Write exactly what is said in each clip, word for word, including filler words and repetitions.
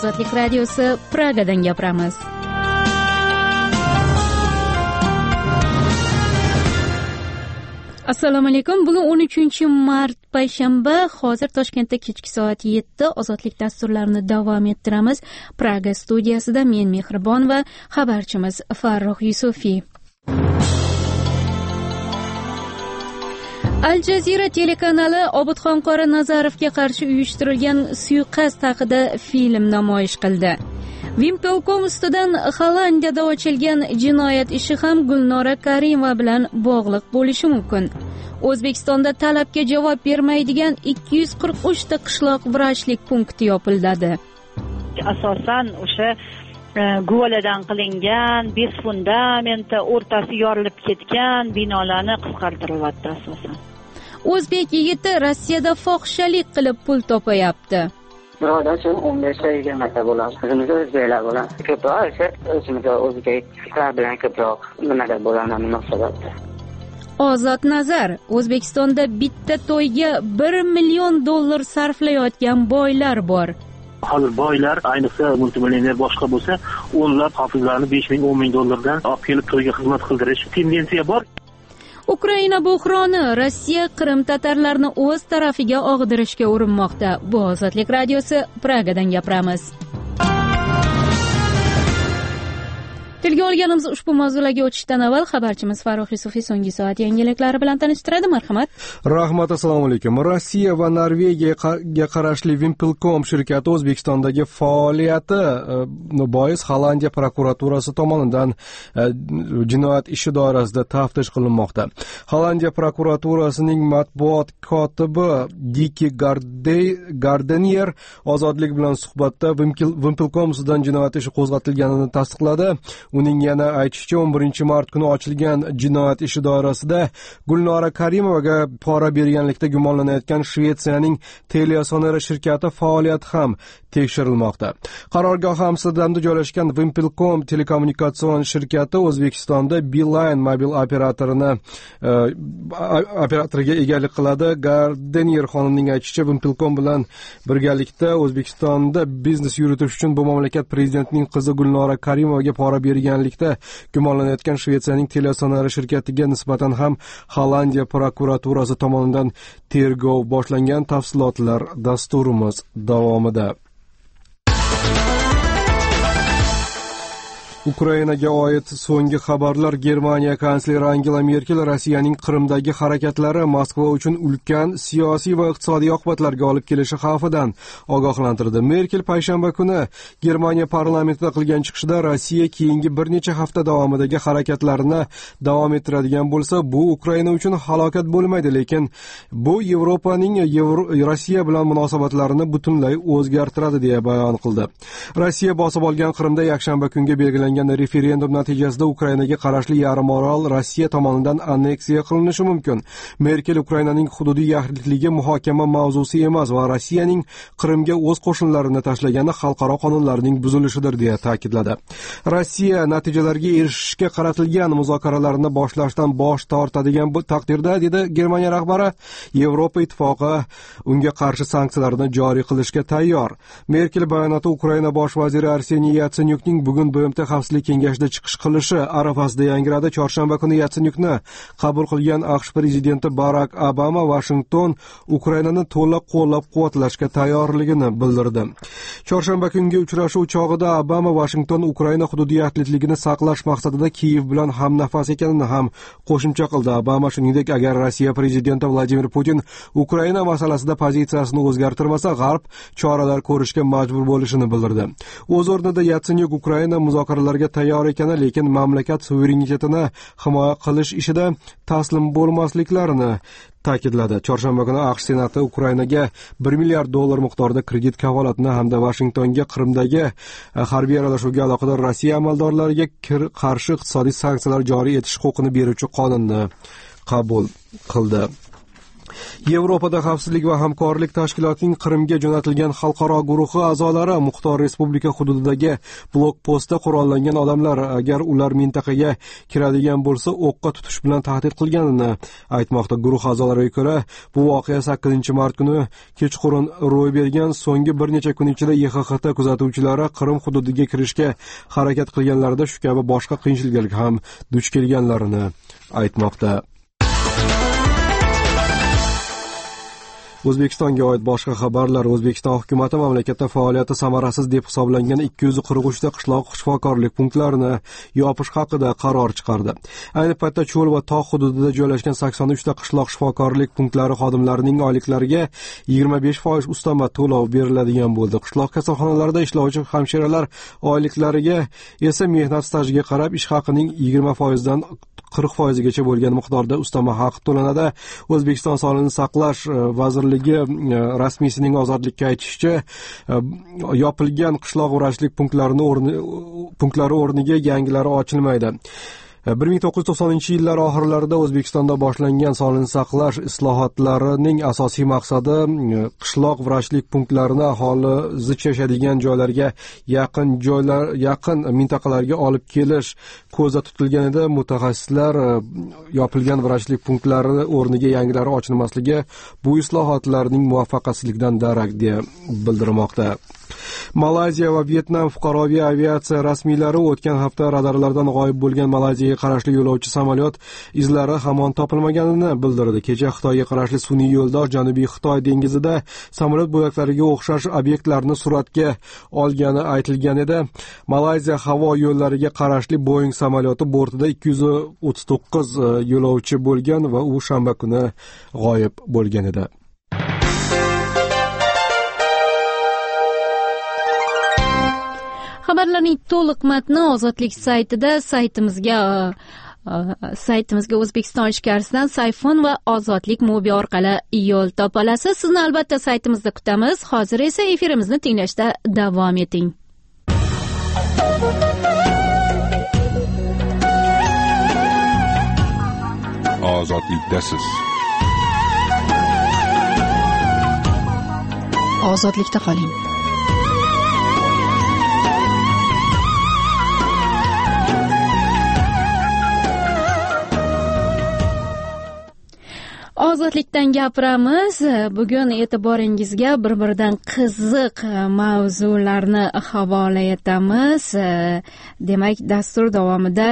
Ozodlik radiosi Pragadan gapiramiz. Assalomu alaykum. Bugun o'n uchinchi mart payshanba. Hozir Toshkentda kechki soat yetti Ozodlik dasturlarini davom ettiramiz. Praga studiyasida men Mehribon va xabarchimiz Farruh Yusufiy. Al Jazeera telekanali Obidxon Qori Nazarovga qarshi uyushtirilgan suiqasd haqida film namoyish qildi. Wimpelkom ustidan Hollandiyada ochilgan jinoyat ishi ham Gulnora Karimova bilan bog'liq bo'lishi mumkin. O'zbekistonda talabga javob bermaydigan ikki yuz qirq uch ta qishloq vrachlik punkti yopiladi. Asosan o'sha guvaladan qilingan, bez fundamenti o'rtasi yorilib ketgan binolarni qisqartirilyapti asosan. O'zbek yigiti Rossiyada fohishalik qilib pul topayapti. Birodan so'ng o'n besh ta yigirma ta bo'ladi. O'zimizda o'zbeklar bo'ladi. Ko'proq esa o'zimizda o'zbeklar bilan ko'proq nimada bo'ladi munosabatda. Ozod Nazar: O'zbekistonda bitta to'yga bir million dollar sarflayotgan boylar bor. Hozir boylar, ayniqsa multimillioner boshqa bo'lsa, o'nlab hofizlarni besh ming o'n ming dollardan olib kelib to'yga xizmat qildirish tendensiya bor. Ukraina buhroni: Rossiya Qrim tatarlarini o'z tarafiga og'dirishga urinmoqda. Bu Ozodlik radiosi Pragadan gapiramiz. Tilga olganimiz ushbu mavzularga o'tishdan avval xabarchimiz Farruh Yusufiy so'nggi soat yangiliklari bilan tanishtiradi. Marhamat. Rahmat, assalomu alaykum. Rossiya va Norvegiyaga qarashli Wimpelkom shirkati O'zbekistondagi faoliyati bois Hollandiya prokuraturasi tomonidan jinoyat ishi doirasida taftish qilinmoqda. Hollandiya prokuraturasining matbuot kotibi Diki Gardenier ozodlik bilan suhbatda Wimpelkom ustidan jinoyat ishi qo'zg'atilganini tasdiqladi. Uning yana aytishicha, o'n birinchi mart kuni ochilgan jinoyat ishi doirasida Gulnora Karimovaga pora berganlikda gumonlanayotgan Shvetsiyaning Teliasonera shirkati faoliyati ham tekshirilmoqda. Qarorgohi Amsterdamda joylashgan Wimpelkom telekommunikatsion shirkati O'zbekistonda Beeline mobil operatorini e, operatoriga egalik qiladi. Gardenier xonimning aytishicha, Wimpelkom bilan birgalikda O'zbekistonda biznes yuritish uchun bu mamlakat prezidentining qizi Gulnora Karimovaga pora berganlikda gumonlanayotgan Shvetsiyaning Teliasonera shirkatiga nisbatan ham Hollandiya prokuraturasi tomonidan tergov boshlangan. Tafsilotlar dasturimiz davomida. Ukrainaga oid so'nggi xabarlar. Germaniya kansleri Angela Merkel Rossiyaning Qrimdagi harakatlari Moskva uchun ulkan siyosiy va iqtisodiy oqibatlarga olib kelishi xavfidan ogohlantirdi. Merkel payshanba kuni Germaniya parlamentida qilgan chiqishida Rossiya keyingi bir necha hafta davomidagi harakatlarini davom ettiradigan bo'lsa, bu Ukraina uchun halokat bo'lmaydi, lekin bu Yevropaning Rossiya bilan munosabatlarini butunlay o'zgartiradi deya bayon qildi. Rossiya bosib olgan Qrimda yakshanba kunga belgilangan referendum natijasida Ukrainaga qarashli yarim orol Rossiya tomonidan anneksiya qilinishi mumkin. Merkel Ukrainaning hududiy yaxlitligi muhokama mavzusi emas va Rossiyaning Qrimga o'z qo'shinlarini tashlagani xalqaro qonunlarning buzilishidir deya ta'kidladi. Rossiya natijalarga erishishga qaratilgan muzokaralarni boshlashdan bosh tortadigan bu taqdirda, dedi Germaniya rahbari, Yevropa ittifoqi unga qarshi sanksiyalarni joriy qilishga tayyor. Merkel bayonoti Ukraina bosh vaziri Arseniy Yatsenyukning bugun B M T Xavfsizlik kengashida chiqish qilishi arafasida yangradi. Chorshanba kuni Yatsenyukni qabul qilgan AQSh prezidenti Barak Obama Washington Ukrainani to'liq qo'llab-quvvatlashga tayyorligini bildirdi. Chorshanba kungi uchrashuv chog'ida Obama Washington Ukraina hududiy yaxlitligini saqlash maqsadida Kiyev bilan hamnafas ekanini ham qo'shimcha qildi. Obama shuningdek, agar Rossiya prezidenti Vladimir Putin Ukraina masalasida pozitsiyasini o'zgartirmasa, G'arb choralar ko'rishga majbur bo'lishini bildirdi. O'z o'rnida Yatsenyuk Ukraina muzokaralarga tayyor ekani, lekin mamlakat suverenitetini himoya qilish ishida taslim bo'lmasliklarini ta'kidladi. Chorshanba kuni AQSh Senati Ukrainaga bir milliard dollar miqdorida kredit kafolatini hamda Vashingtonga Qrimdagi harbiy aralashuvga aloqador Rossiya amaldorlariga qarshi iqtisodiy sanksiyalar joriy etish huquqini beruvchi qonunni qabul qildi. Yevropada xavfsizlik va hamkorlik tashkilotining Qrimga jo'natilgan xalqaro guruhi a'zolari Muxtor Respublika hududidagi blokpostda qurollangan odamlar agar ular mintaqaga kiradigan bo'lsa o'qqa tutish bilan tahdid qilganini aytmoqda. Guruh a'zolariga ko'ra, bu voqea sakkizinchi mart kuni kechqurun ro'y bergan. So'nggi bir necha kun ichida Y X X T kuzatuvchilari Qrim hududiga kirishga harakat qilganlarida shu kabi boshqa qiyinchiliklarga ham duch kelganlarini aytmoqda. O'zbekistonga oid boshqa xabarlar. O'zbekiston hukumati mamlakatda faoliyati samarasiz deb hisoblangan ikki yuz qirq uch ta qishloq shifokorlik punktlarini yopish haqida qaror chiqardi. Ayni paytda cho'l va tog' hududida joylashgan sakson uch ta qishloq shifokorlik punktlari xodimlarining oyliklariga yigirma besh foiz ustama to'lov beriladigan bo'ldi. Qishloq kasalxonalarida ishlovchi hamshiralar oyliklariga esa mehnat stajiga qarab ish haqining yigirma foiz dan qirq foiz gacha bo'lgan miqdorda ustama haq to'lanadi. O'zbekiston Sog'liqni saqlash vazirligi rasmiysining ozodlikka aytishicha, yopilgan qishloq vrachlik punktlarining o'rni punktlari o'rniga yangilari ochilmaydi. bir ming to'qqiz yuz to'qsoninchi yillar oxirlarida O'zbekistonda boshlangan sog'liqni saqlash islohotlarining asosiy maqsadi qishloq vrachlik punktlarini aholi zich yashaydigan joylarga yaqin joylar yaqin mintaqalarga olib kelish ko'zda tutilgan edi. Mutaxassislar yopilgan vrachlik punktlari o'rniga yangilari ochilmasligi bu islohotlarning muvaffaqiyatsizligidan darak deb bildirmoqda. Malayziya va Vyetnam fuqaroviy aviatsiya rasmiylari o'tgan hafta radarlardan g'oyib bo'lgan Malayziyaga qarashli yo'lovchi samolyot izlari hamon topilmaganini bildirdi. Kecha Xitoyga qarashli sun'iy yo'ldosh Janubiy Xitoy dengizida samolyot bo'laklariga o'xshash obyektlarni suratga olgani aytilgan edi. Malayziya havo yo'llariga qarashli Boeing samolyoti bortida ikki yuz o'ttiz to'qqiz yo'lovchi bo'lgan va u shanba kuni g'oyib bo'lgan edi. Xabarlarning to'liq matni Ozodlik saytida saytimizga saytimizga O'zbekiston ichkarisidan Sayfon va Ozodlik mobi orqali yo'l topa olasiz. Sizni albatta saytimizda kutamiz. Hozir esa efirimizni tinglashda davom eting. Ozodlikdasiz. Ozodlikda qoling. Ozodlikdan gapiramiz. Bugun e'tiboringizga bir-biridan qiziq mavzularni havola etamiz. Demak, dastur davomida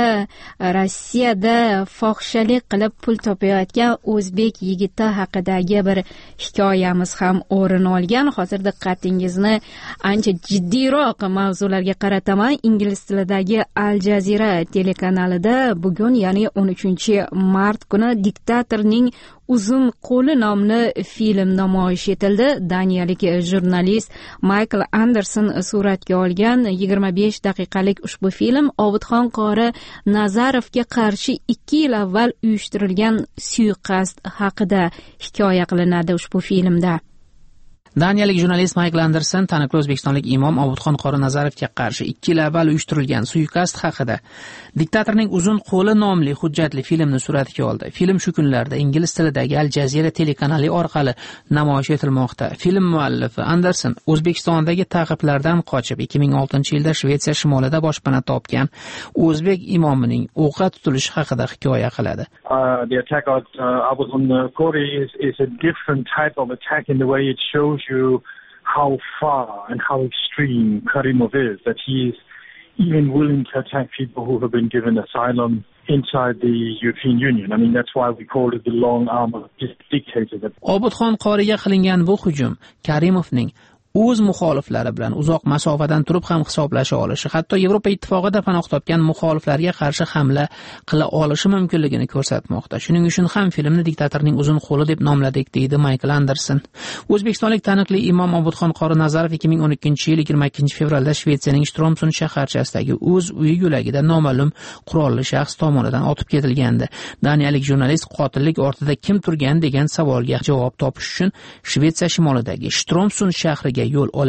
Rossiyada fohishalik qilib pul topayotgan o'zbek yigiti haqidagi bir hikoyamiz ham o'rin olgan. Hozir diqqatingizni ancha jiddiyroq mavzularga qarataman. Ingliz tilidagi Al Jazeera telekanalida bugun, ya'ni o'n uchinchi mart kuni diktatorning Uzun qo'li nomli film namoyish etildi. Daniyalik jurnalist Michael Anderson suratga olgan yigirma besh daqiqalik ushbu film Obidxon qori Nazarovga qarshi ikki yil avval uyushtirilgan suiqasd haqida hikoya qilinadi ushbu filmda. Daniyalik jurnalist Michael Anderson taniqli o'zbekistonlik imom Obidxon qori Nazarovga qarshi ikki yil avval uyushtirilgan suiqasd haqida Diktatorning uzun qo'li nomli hujjatli filmni suratga oldi. Film shu kunlarda ingliz tilidagi Al Jazeera telekanali orqali namoyish etilmoqda. Film muallifi Anderson O'zbekistondagi ta'qiblardan qochib ikki ming oltinchi yilda Shvetsiya shimolida boshpana topgan o'zbek imomining o'qqa tutilishi haqida hikoya qiladi. Uh, the attack on uh, Obidxon Qori is, is a different type of attack in the way it shows you how far and how extreme Karimov is, that he is even willing to attack people who have been given asylum inside the European Union. I mean, that's why we call it the long arm of this dictator. Obidxon Qoriga qilingan bu hujum Karimovning o'z muxoliflari bilan uzoq masofadan turib ham hisoblasha olishi, hatto Yevropa ittifoqida panoh topgan muxoliflarga qarshi hamla qila olishi mumkinligini ko'rsatmoqda. Shuning uchun ham filmni diktatorning uzun qo'li deb nomladik, deydi Michael Anderson. O'zbekistonlik taniqli imom Obidxon qori Nazarov ikki ming o'n ikkinchi yil yigirma ikkinchi fevralda Shvetsiyaning Stromsund shaharchasidagi o'z uyi yo'lagida noma'lum qurolli shaxs tomonidan otib ketilgandi. Daniyalik jurnalist qotillik ortida kim turgan degan savolga javob topish uchun Shvetsiya shimolidagi Stromsund shahriga yo'l oladi.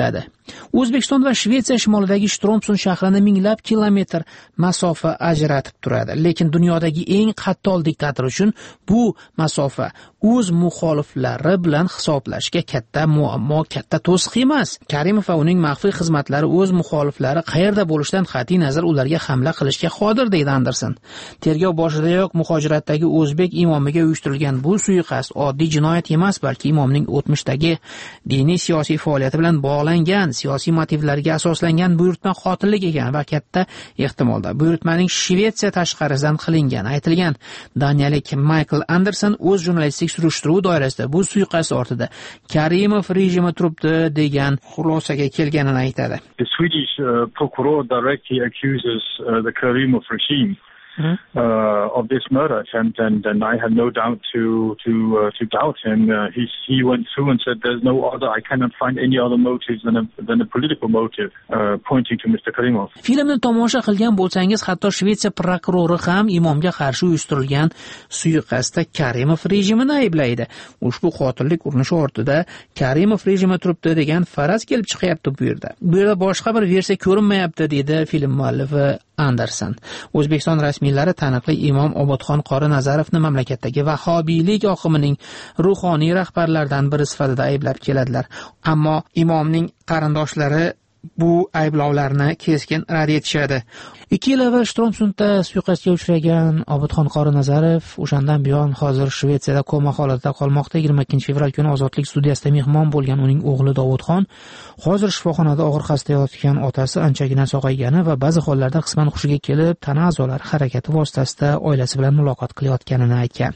O'zbekiston va Shvetsiya shimolidagi Stromsund shahrini minglab kilometr masofa ajratib turadi, lekin dunyodagi eng qattol diktator uchun bu masofa o'z muxoliflari bilan hisoblashga katta muammo, katta to'siq emas. Karimov va uning maxfiy xizmatlari o'z muxoliflari qayerda bo'lishidan qat'iy nazar ularga hamla qilishga qodir, deydi Anderson. Tergov boshidayoq muhojiratdagi o'zbek imomiga uyushtirilgan bu suiqasd oddiy jinoyat emas, balki imomning o'tmishdagi diniy siyosiy faoliyati bilan bog'langan, siyosiy motivlarga asoslangan buyurtma qotillik ekan va katta ehtimolda buyurtmaning Shvetsiya tashqarisidan qilingan aytilgan. Daniyalik Michael Anderson o'z jurnalistik surishtiruv doirasida bu suiqasd ortida Karimov rejimi turibdi degan xulosaga kelganini aytadi. The Swedish uh, prokuror directly accuses uh, the Karimov regime Mm-hmm. Uh, of this murder, and, and and I have no doubt to to uh, to doubt him. Uh, he he went through and said there's no other. I cannot find any other motives than a than a political motive uh, pointing to Mister Karimov. Filmni tomosha qilgan bo'lsangiz, hatto Shvetsiya prokurori ham imomga qarshi uyushtirilgan suiqasdda Karimov rejimini ayblaydi. Ushbu qotillik urinishi ortida Karimov rejimi turibdi degan faraz kelib chiqyapti bu yerda. Bu yerda boshqa bir versiya ko'rinmayapti, deydi film muallifi Anderson. O'zbekiston rasmiylari taniqli imom Obodxon Qori Nazarovni mamlakatdagi vahobiylik oqimining ruhoniy rahbarlaridan biri sifatida ayblab keladilar. Ammo imomning qarindoshlari bu ayblovlarni keskin rad etishadi. ikki yil avval Stromsundda suiqasdga uchragan Obodxon Qori Nazarov o'shandan buyon hozir Shvetsiyada koma holatida qolmoqda. yigirma ikkinchi fevral kuni Ozodlik studiyasida mehmon bo'lgan uning o'g'li Dovudxon hozir shifoxonada og'ir xasta yotgan otasi anchagina sog'aygani va ba'zi hollarda qisman hushiga kelib, tana a'zolari harakati vositasida oilasi bilan muloqot qilayotganini aytgan.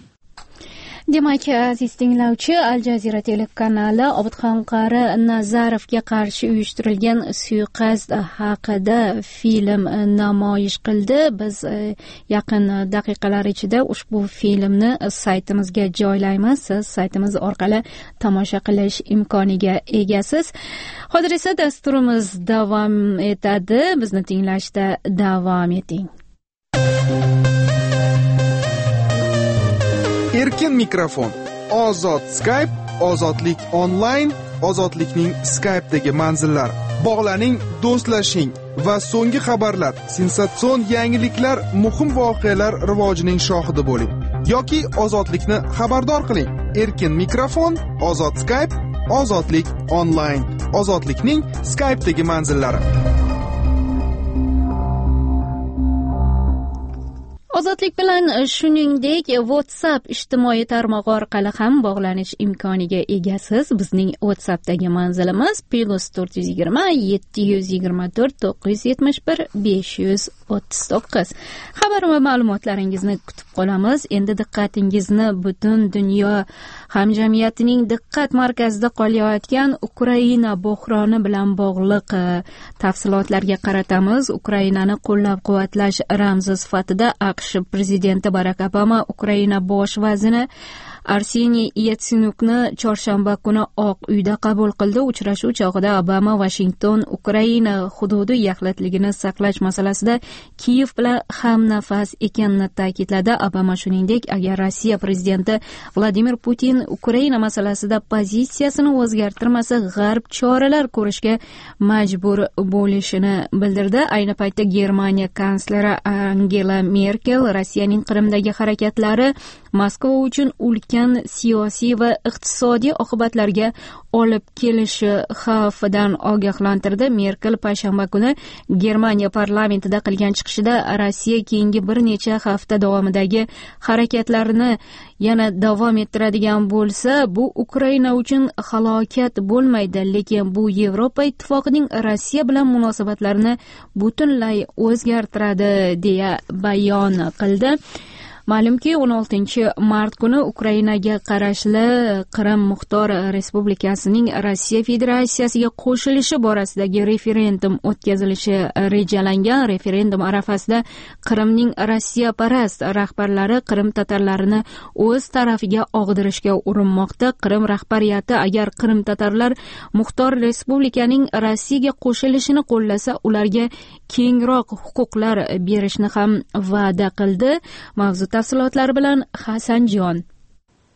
Demak, aziz tinglovchi, Al Jazeera telekanali Obodxon Qori Nazarovga qarshi uyushtirilgan suiqasd haqida film namoyish qildi. Biz yaqin daqiqalar ichida ushbu filmni saytimizga joylaymiz. Siz saytimiz orqali tomosha qilish imkoniga egasiz. Hozir esa dasturimiz davom etadi. Bizni tinglashda davom eting. Erkin mikrofon, ozod Skype, ozodlik onlayn, ozodlikning Skype'dagi manzillari. Bog'laning, do'stlashing va so'nggi xabarlar, sensatsion yangiliklar, muhim voqealar rivojining shohidi bo'ling. Yoki ozodlikni xabardor qiling. Erkin mikrofon, ozod Skype, ozodlik onlayn, ozodlikning Skype'dagi manzillari. Ozodlik bilan shuningdek WhatsApp ijtimoiy tarmog'i orqali ham bog'lanish imkoniga egasiz. Bizning WhatsAppdagi manzilimiz plus to'rt yuz yigirma yetti yuz yigirma to'rt to'qqiz yuz yetmish bir besh yuz o'ttiz to'qqiz. Xabar va ma'lumotlaringizni kutib qolamiz. Endi diqqatingizni butun dunyo hamjamiyatining diqqat markazida qolayotgan Ukraina buhroni bilan bog'liq tafsilotlarga qaratamiz. Ukrainani qo'llab-quvvatlash ramzi sifatida AQSh prezidenti Barak Obama Ukraina bosh vaziri Arseniy Yatsenukni chorshanba kuni Oq uyda qabul qildi. Uchrashuv chog'ida Obama Washington Ukraina hududi yaxlitligini saqlash masalasida Kiyev bilan hamnafas ekanini ta'kidladi. Obama shuningdek, agar Rossiya prezidenti Vladimir Putin Ukraina masalasida pozitsiyasini o'zgartirmasa, G'arb choralar ko'rishga majbur bo'lishini bildirdi. Ayni paytda Germaniya kansleri Angela Merkel Rossiyaning Qrimdagi harakatlari Moskva uchun ulkan siyosiy va iqtisodiy oqibatlarga olib kelishi xavfidan ogohlantirdi. Merkel payshanba kuni Germaniya parlamentida qilgan chiqishida Rossiya keyingi bir necha hafta davomidagi harakatlarini yana davom ettiradigan bo'lsa, bu Ukraina uchun halokat bo'lmaydi, lekin bu Yevropa ittifoqining Rossiya bilan munosabatlarini butunlay o'zgartiradi deya bayon qildi. Ma'lumki, o'n oltinchi mart kuni Ukrainaga qarashli Qrim Muxtor Respublikasining Rossiya Federatsiyasiga qo'shilishi borasidagi referendum o'tkazilishi rejalangan. Referendum arafasida Qrimning Rossiya parast rahbarlari Qrim tatarlarini o'z tarafiga og'dirishga urinmoqda. Qrim rahbariyati agar Qrim tatarlar Muxtor Respublikaning Rossiyaga qo'shilishini qo'llasa, ularga kengroq huquqlar berishni ham va'da qildi. Mavzu tafsilotlari bilan Hasanjon.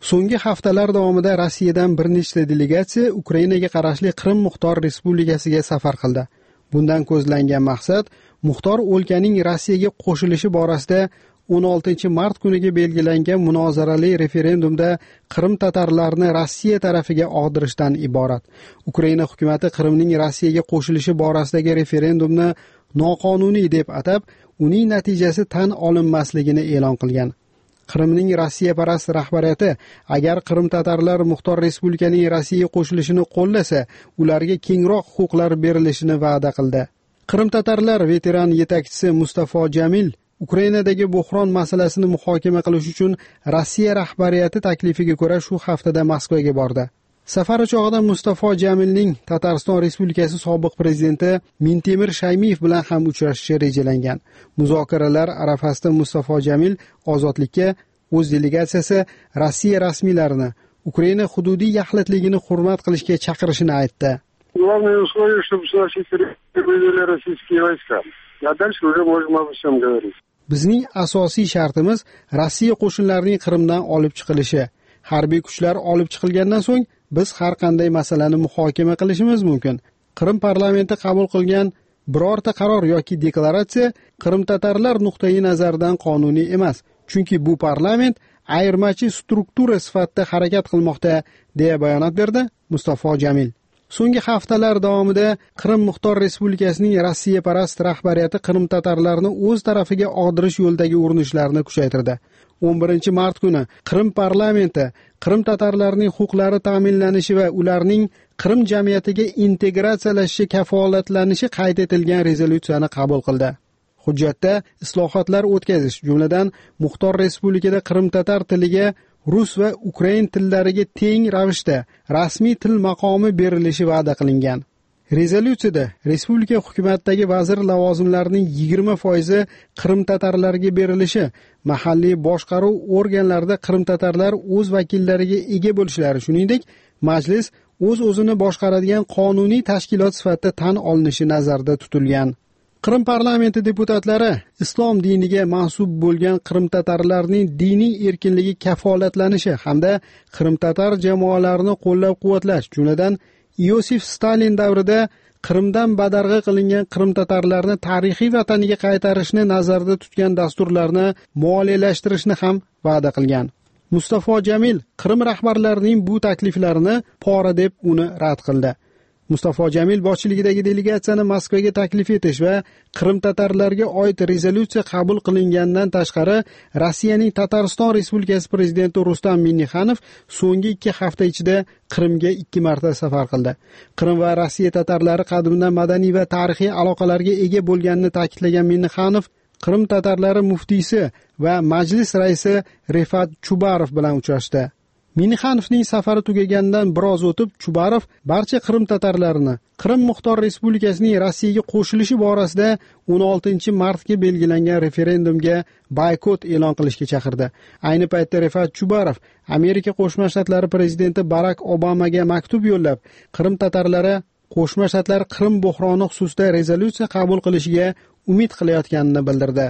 So'nggi haftalar davomida Rossiyadan bir nechta delegatsiya Ukrainaga qarashli Qrim Muxtor Respublikasiga safar qildi. Bundan ko'zlangan maqsad Muxtor o'lkaning Rossiyaga qo'shilishi borasida o'n oltinchi mart kuniga belgilangan munozarali referendumda Qrim tatarlarini Rossiya tarafiga og'dirishdan iborat. Ukraina hukumatı Qrimning Rossiyaga qo'shilishi borasidagi referendumni noqonuniy deb atab, uning natijasi tan olinmasligini e'lon qilgan. Qrimning Rossiyaparast rahbariyati agar Qrim tatarlar Muxtor Respublikaning Rossiyaga qo'shilishini qo'llasa, ularga kengroq huquqlar berilishini va'da qildi. Qrim tatarlar veteran yetakchisi Mustafo Jamil Ukrainadagi bo'hron masalasini muhokama qilish uchun Rossiya rahbariyati taklifiga ko'ra shu haftada Moskvaga bordi. Safari chog'ida Mustafo Jamilning Tatariston Respublikasi sobiq prezidenti Mintemir Shaymiyev bilan ham uchrashishi rejalangan. Muzokaralar arafasida Mustafo Jamil ozodlikka o'z delegatsiyasi Rossiya rasmiylarini Ukraina hududiy yaxlitligini hurmat qilishga chaqirishini aytdi. Главное условие, чтобы наши территории российские войска. А дальше уже можем обо всем говорить. Bizning asosiy shartimiz Rossiya qo'shinlarining Qrimdan olib chiqilishi. Harbiy kuchlar olib chiqilgandan so'ng biz har qanday masalani muhokama qilishimiz mumkin. Qrim parlamenti qabul qilgan birorta qaror yoki deklaratsiya Qrim tatarlar nuqtai nazaridan qonuniy emas, chunki bu parlament ayirmachi struktura sifatida harakat qilmoqda, deya bayonot berdi Mustafo Jamil. So'nggi haftalar davomida Qrim Muxtor Respublikasining Rossiyaparast rahbariyati Qrim tatarlarini o'z tarafiga og'dirish yo'lidagi urinishlarni kuchaytirdi. o'n birinchi mart kuni Qrim parlamenti Qrim tatarlarining huquqlari ta'minlanishi va ularning Qrim jamiyatiga integratsiyalashi kafolatlanishi qayd etilgan rezolyutsiyani qabul qildi. Hujjatda islohotlar o'tkazish, jumladan Muxtor Respublikada Qrim tatar tiliga rus va ukrain tillariga teng ravishda rasmiy til maqomi berilishi va'da qilingan. Rezolyutsiyada respublika hukumatidagi vazir lavozimlarining yigirma foizi Qrim tatarlariga berilishi, mahalliy boshqaruv organlarida Qrim tatarlar o'z vakillariga ega bo'lishlari, shuningdek, majlis o'z o'zini boshqaradigan qonuniy tashkilot sifatida tan olinishi nazarda tutilgan. Qrim parlamenti deputatlari islom diniga mansub bo'lgan Qrim tatarlarining diniy erkinligi kafolatlanishi hamda Qrim tatar jamoalarini qo'llab-quvvatlash, jumladan Iosif Stalin davrida Qrimdan badarg'a qilingan Qrim tatarlarini tarixiy vataniga qaytarishni nazarda tutgan dasturlarni moliyalashtirishni ham va'da qilgan. Mustafo Jamil Qrim rahbarlarining bu takliflarini pora deb uni rad qildi. Mustafo Jamil boshchiligidagi delegatsiyani Moskvaga taklif etish va Qrim tatarlariga oid rezolyutsiya qabul qilingandan tashqari Rossiyaning Tatariston Respublikasi prezidenti Rustam Minnixanov so'nggi ikki hafta ichida Qrimga ikki marta safar qildi. Qrim va Rossiya tatarlari qadimdan madaniy va tarixiy aloqalarga ega bo'lganini ta'kidlagan Minnixanov Qrim tatarlari muftiysi va majlis raisi Refat Chubarov bilan uchrashdi. Minnixanovning safari tugagandan biroz o'tib, Chubarov barcha Qrim tatarlarini Qrim Muxtor Respublikasining Rossiyaga qo'shilishi borasida o'n oltinchi martga belgilangan referendumga boykot e'lon qilishga chaqirdi. Ayni paytda Refat Chubarov Amerika Qo'shma Shtatlari prezidenti Barak Obamaga maktub yo'llab, Qrim tatarlari Qo'shma Shtatlar Qrim bo'hroni xususida rezolyutsiya qabul qilishiga umid qilayotganini bildirdi.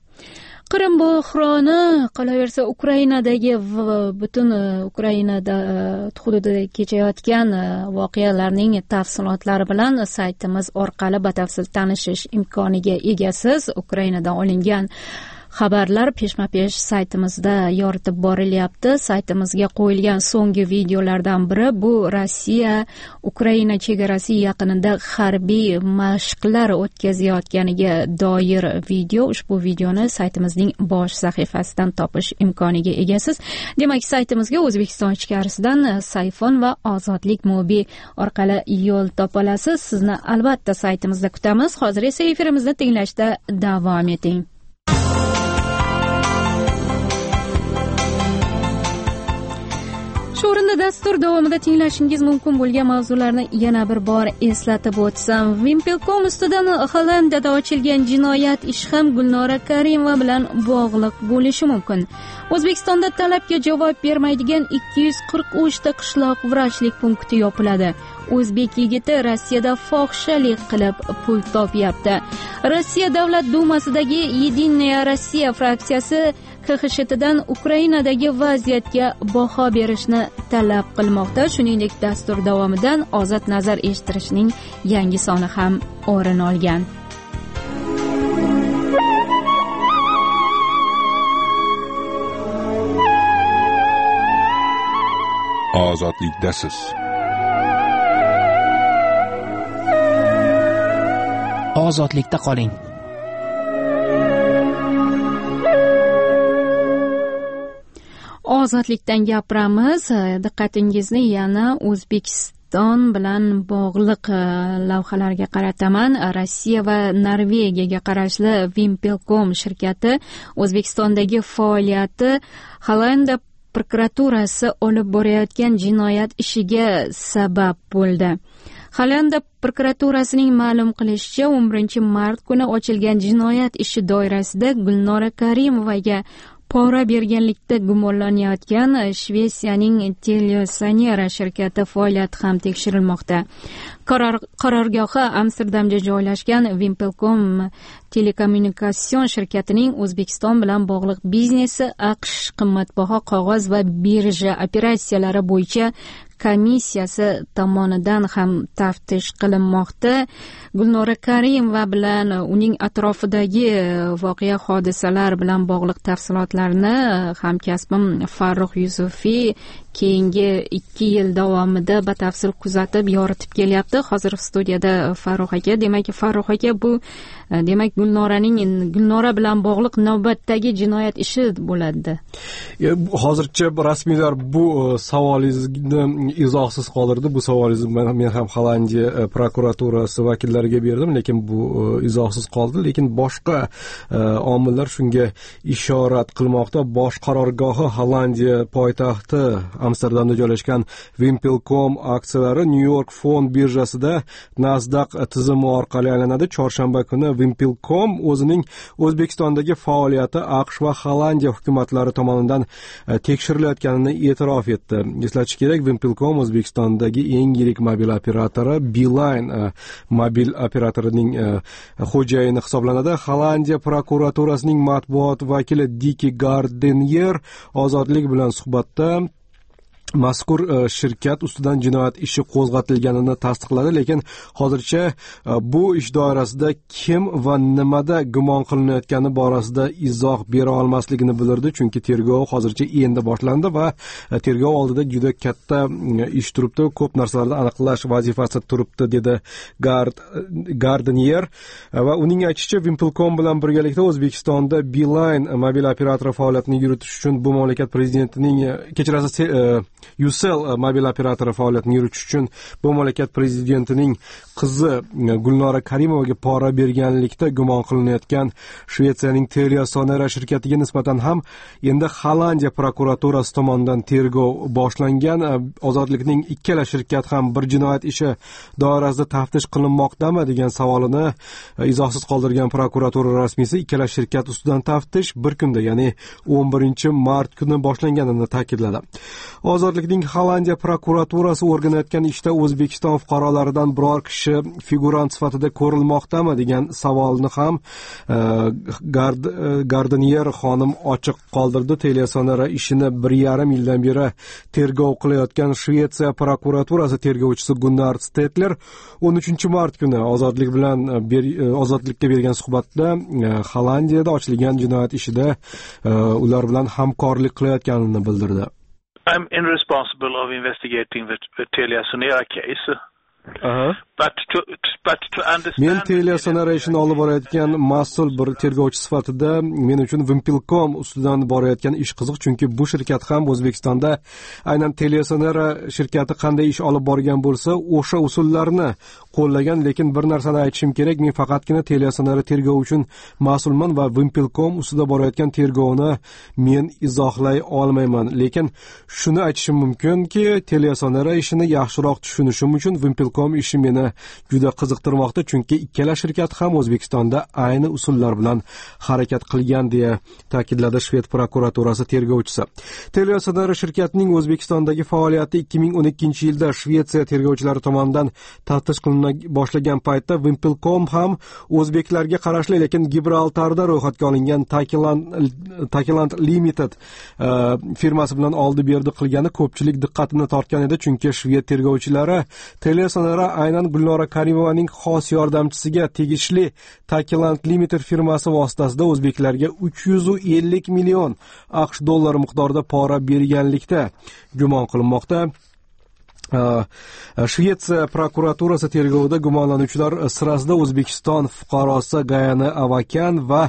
Qrim bo'hroni qolaversa Ukrainadagi butun Ukrainada hududida kechayotgan voqealarning tafsilotlari bilan saytimiz orqali batafsil tanishish imkoniga egasiz. Ukrainadan olingan xabarlar peshma-pesh saytimizda yoritib borilyapti. Saytimizga qo'yilgan so'nggi videolardan biri bu Rossiya Ukraina chegarasi yaqinida harbiy mashqlar o'tkazayotganiga doir video. Ushbu videoni saytimizning bosh sahifasidan topish imkoniga egasiz. Demak, saytimizga O'zbekiston ichkarisidan Sayfon va Ozodlik mobi orqali yo'l topa olasiz. Sizni albatta saytimizda kutamiz. Hozir esa efirimizni tinglashda davom eting. Shu o'rinda dastur davomida tinglashingiz mumkin bo'lgan mavzularni yana bir bor eslatib o'tsam, Wimpelkom ustidan Hollandiyada ochilgan jinoyat ishi ham Gulnora Karimova bilan bog'liq bo'lishi mumkin. O'zbekistonda talabga javob bermaydigan ikki yuz qirq uch ta qishloq vrachlik punkti yopiladi. O'zbek yigiti Rossiyada fohishalik qilib pul topyapti. Rossiya Davlat dumasidagi Yedinaya Rossiya fraksiyasi K X S Tdan Ukrainadagi vaziyatga baho berishni talab qilmoqda. Shuningdek, dastur davomidan Ozod nazar eshittirishning yangi soni ham o'rin olgan. Ozodlikdasiz. Ozodlikda qoling. Ozodlikdan gapiramiz. Diqqatingizni yana O'zbekiston bilan bog'liq lavhalarga qarataman. Rossiya va Norvegiyaga qarashli Vimpelkom shirkati O'zbekistondagi faoliyati Hollandiya prokuraturasi olib borayotgan jinoyat ishiga sabab bo'ldi. Hollandiya prokuraturasining ma'lum qilishicha, o'n birinchi mart kuni ochilgan jinoyat ishi doirasida Gulnora Karimovaga pora berganlikda gumonlanayotgan Shvetsiyaning Telesonera shirkati faoliyati ham tekshirilmoqda. Qaror, qarorgohi Amsterdamda joylashgan Vimpelkom telekommunikatsion shirkatining O'zbekiston bilan bog'liq biznesi AQSh qimmatbaho qog'oz va birja operatsiyalari bo'yicha komissiyasi tomonidan ham taftish qilinmoqda. Gulnora Karimova bilan uning atrofidagi voqea hodisalar bilan bog'liq tafsilotlarni hamkasbim Farruh Yusufiy keyingi ikki yil davomida batafsil kuzatib yoritib kelyapti. Hozir studiyada Farruh aka. Demak, Farruh aka, bu demak Gulnoraning Gulnora bilan bog'liq navbatdagi jinoyat ishi bo'ladi. Hozircha rasmiylar bu savolingizni izohsiz qoldirdi. Bu savolingizni men ham Hollandiya prokuraturasi vakillariga berdim, lekin bu izohsiz qoldi. Lekin boshqa omillar shunga ishorat qilmoqda. Bosh qarorgohi Hollandiya poytaxti Amsterdamda joylashgan Vimpelkom aksiyalari New York fond birjasida Nasdaq tizimi orqali aylanadi. Chorshanba kuni Vimpelkom o'zining O'zbekistondagi faoliyati AQSh va Hollandiya hukumatlari tomonidan tekshirilayotganini e'tirof etdi. Eslatish kerak, Vimpelkom O'zbekistondagi eng yirik mobil operatori Beeline mobil operatorining xo'jayini hisoblanadi. Hollandiya prokuraturasining matbuot vakili Diki Gardenier Ozodlik bilan suhbatda mazkur shirkat ustidan jinoyat ishi qo'zg'atilganini tasdiqladi, lekin hozircha bu ish doirasida kim va nimada gumon qilinayotgani borasida izoh bera olmasligini bildirdi, chunki tergov hozircha endi boshlandi va tergov oldida juda katta ish turibdi, ko'p narsalarni aniqlash vazifasi turibdi, dedi Gard Gardenier va uning aytishicha, Vimpelkom bilan birgalikda O'zbekistonda Beeline mobil operatori faoliyatini yuritish uchun bu mamlakat prezidentining kechirasiz Ucell mobil operatori faoliyatini yuritish uchun bu mamlakat prezidentining qizi Gulnora Karimovaga pora berganlikda gumon qilinayotgan Shvetsiyaning Telesonera shirkatiga nisbatan ham endi Hollandiya prokuraturasi tomonidan tergov boshlangan. Ozodlikning ikkala shirkat ham bir jinoyat ishi doirasida taftish qilinmoqdami degan savolini izohsiz qoldirgan prokuratura rasmiysi ikkala shirkat ustidan taftish bir kunda, ya'ni o'n birinchi mart kuni boshlanganini ta'kidladi. Ozodlikning Hollandiya prokuraturasi o'rganayotgan ishda O'zbekiston fuqarolaridan biror kishi figurant sifatida ko'rilmoqdami degan savolni ham Gard Gardenier xonim ochiq qoldirdi. Telesonera ishini bir yarim yildan beri tergov qilayotgan Shvetsiya prokuraturasi tergovchisi Gunnar Stetler o'n uchinchi mart kuni Ozodlik bilan ber, Ozodlikka bergan suhbatda Hollandiyada ochilgan jinoyat ishida ular bilan hamkorlik qilayotganini bildirdi. I'm irresponsible of investigating the, the Telesonera case. Uh-huh. But to, but to understand... Men Telesonera ishini olib borayotgan mas'ul bir tergovchi sifatida men uchun Vimpelkom ustidan borayotgan ish qiziq, chunki bu shirkat ham O'zbekistonda aynan Telesonera shirkati qanday ish olib borgan bo'lsa, o'sha usullarni qo'llagan. Lekin bir narsani aytishim kerak, men faqatgina Telesonera tergovi uchun mas'ulman va Vimpelkom ustida borayotgan tergovni men izohlay olmayman. Lekin shuni aytishim mumkinki, Telesonera ishini yaxshiroq tushunishim uchun Vimpelkom ishi meni juda qiziqtirmoqda, chunki ikkala shirkat ham O'zbekistonda ayni usullar bilan harakat qilgan deya ta'kidladi Shved prokuraturasi tergovchisi. Teliasonera shirkatining O'zbekistondagi faoliyati ikki ming o'n ikkinchi yilda Shvetsiya tergovchilari tomonidan taftish qilina boshlagan paytda Wimpelcom ham o'zbeklarga qarashli, lekin Gibraltarda ro'yxatga olingan Takiland Takiland Limited uh, firmasi bilan oldi-berdi qilgani ko'pchilik diqqatini tortgan edi, chunki Shved tergovchilari Teliasonera aynan Gulnora Karimovaning xos yordamchisiga tegishli Takiland Limited firmasi vositasida o'zbeklarga uch yuz ellik million AQSh dollari miqdorida pora berganlikda gumon qilinmoqda. Shvetsiya prokuraturasi tergovida gumonlanuvchilar sirasida O'zbekiston fuqarosi Gayana Avakyan va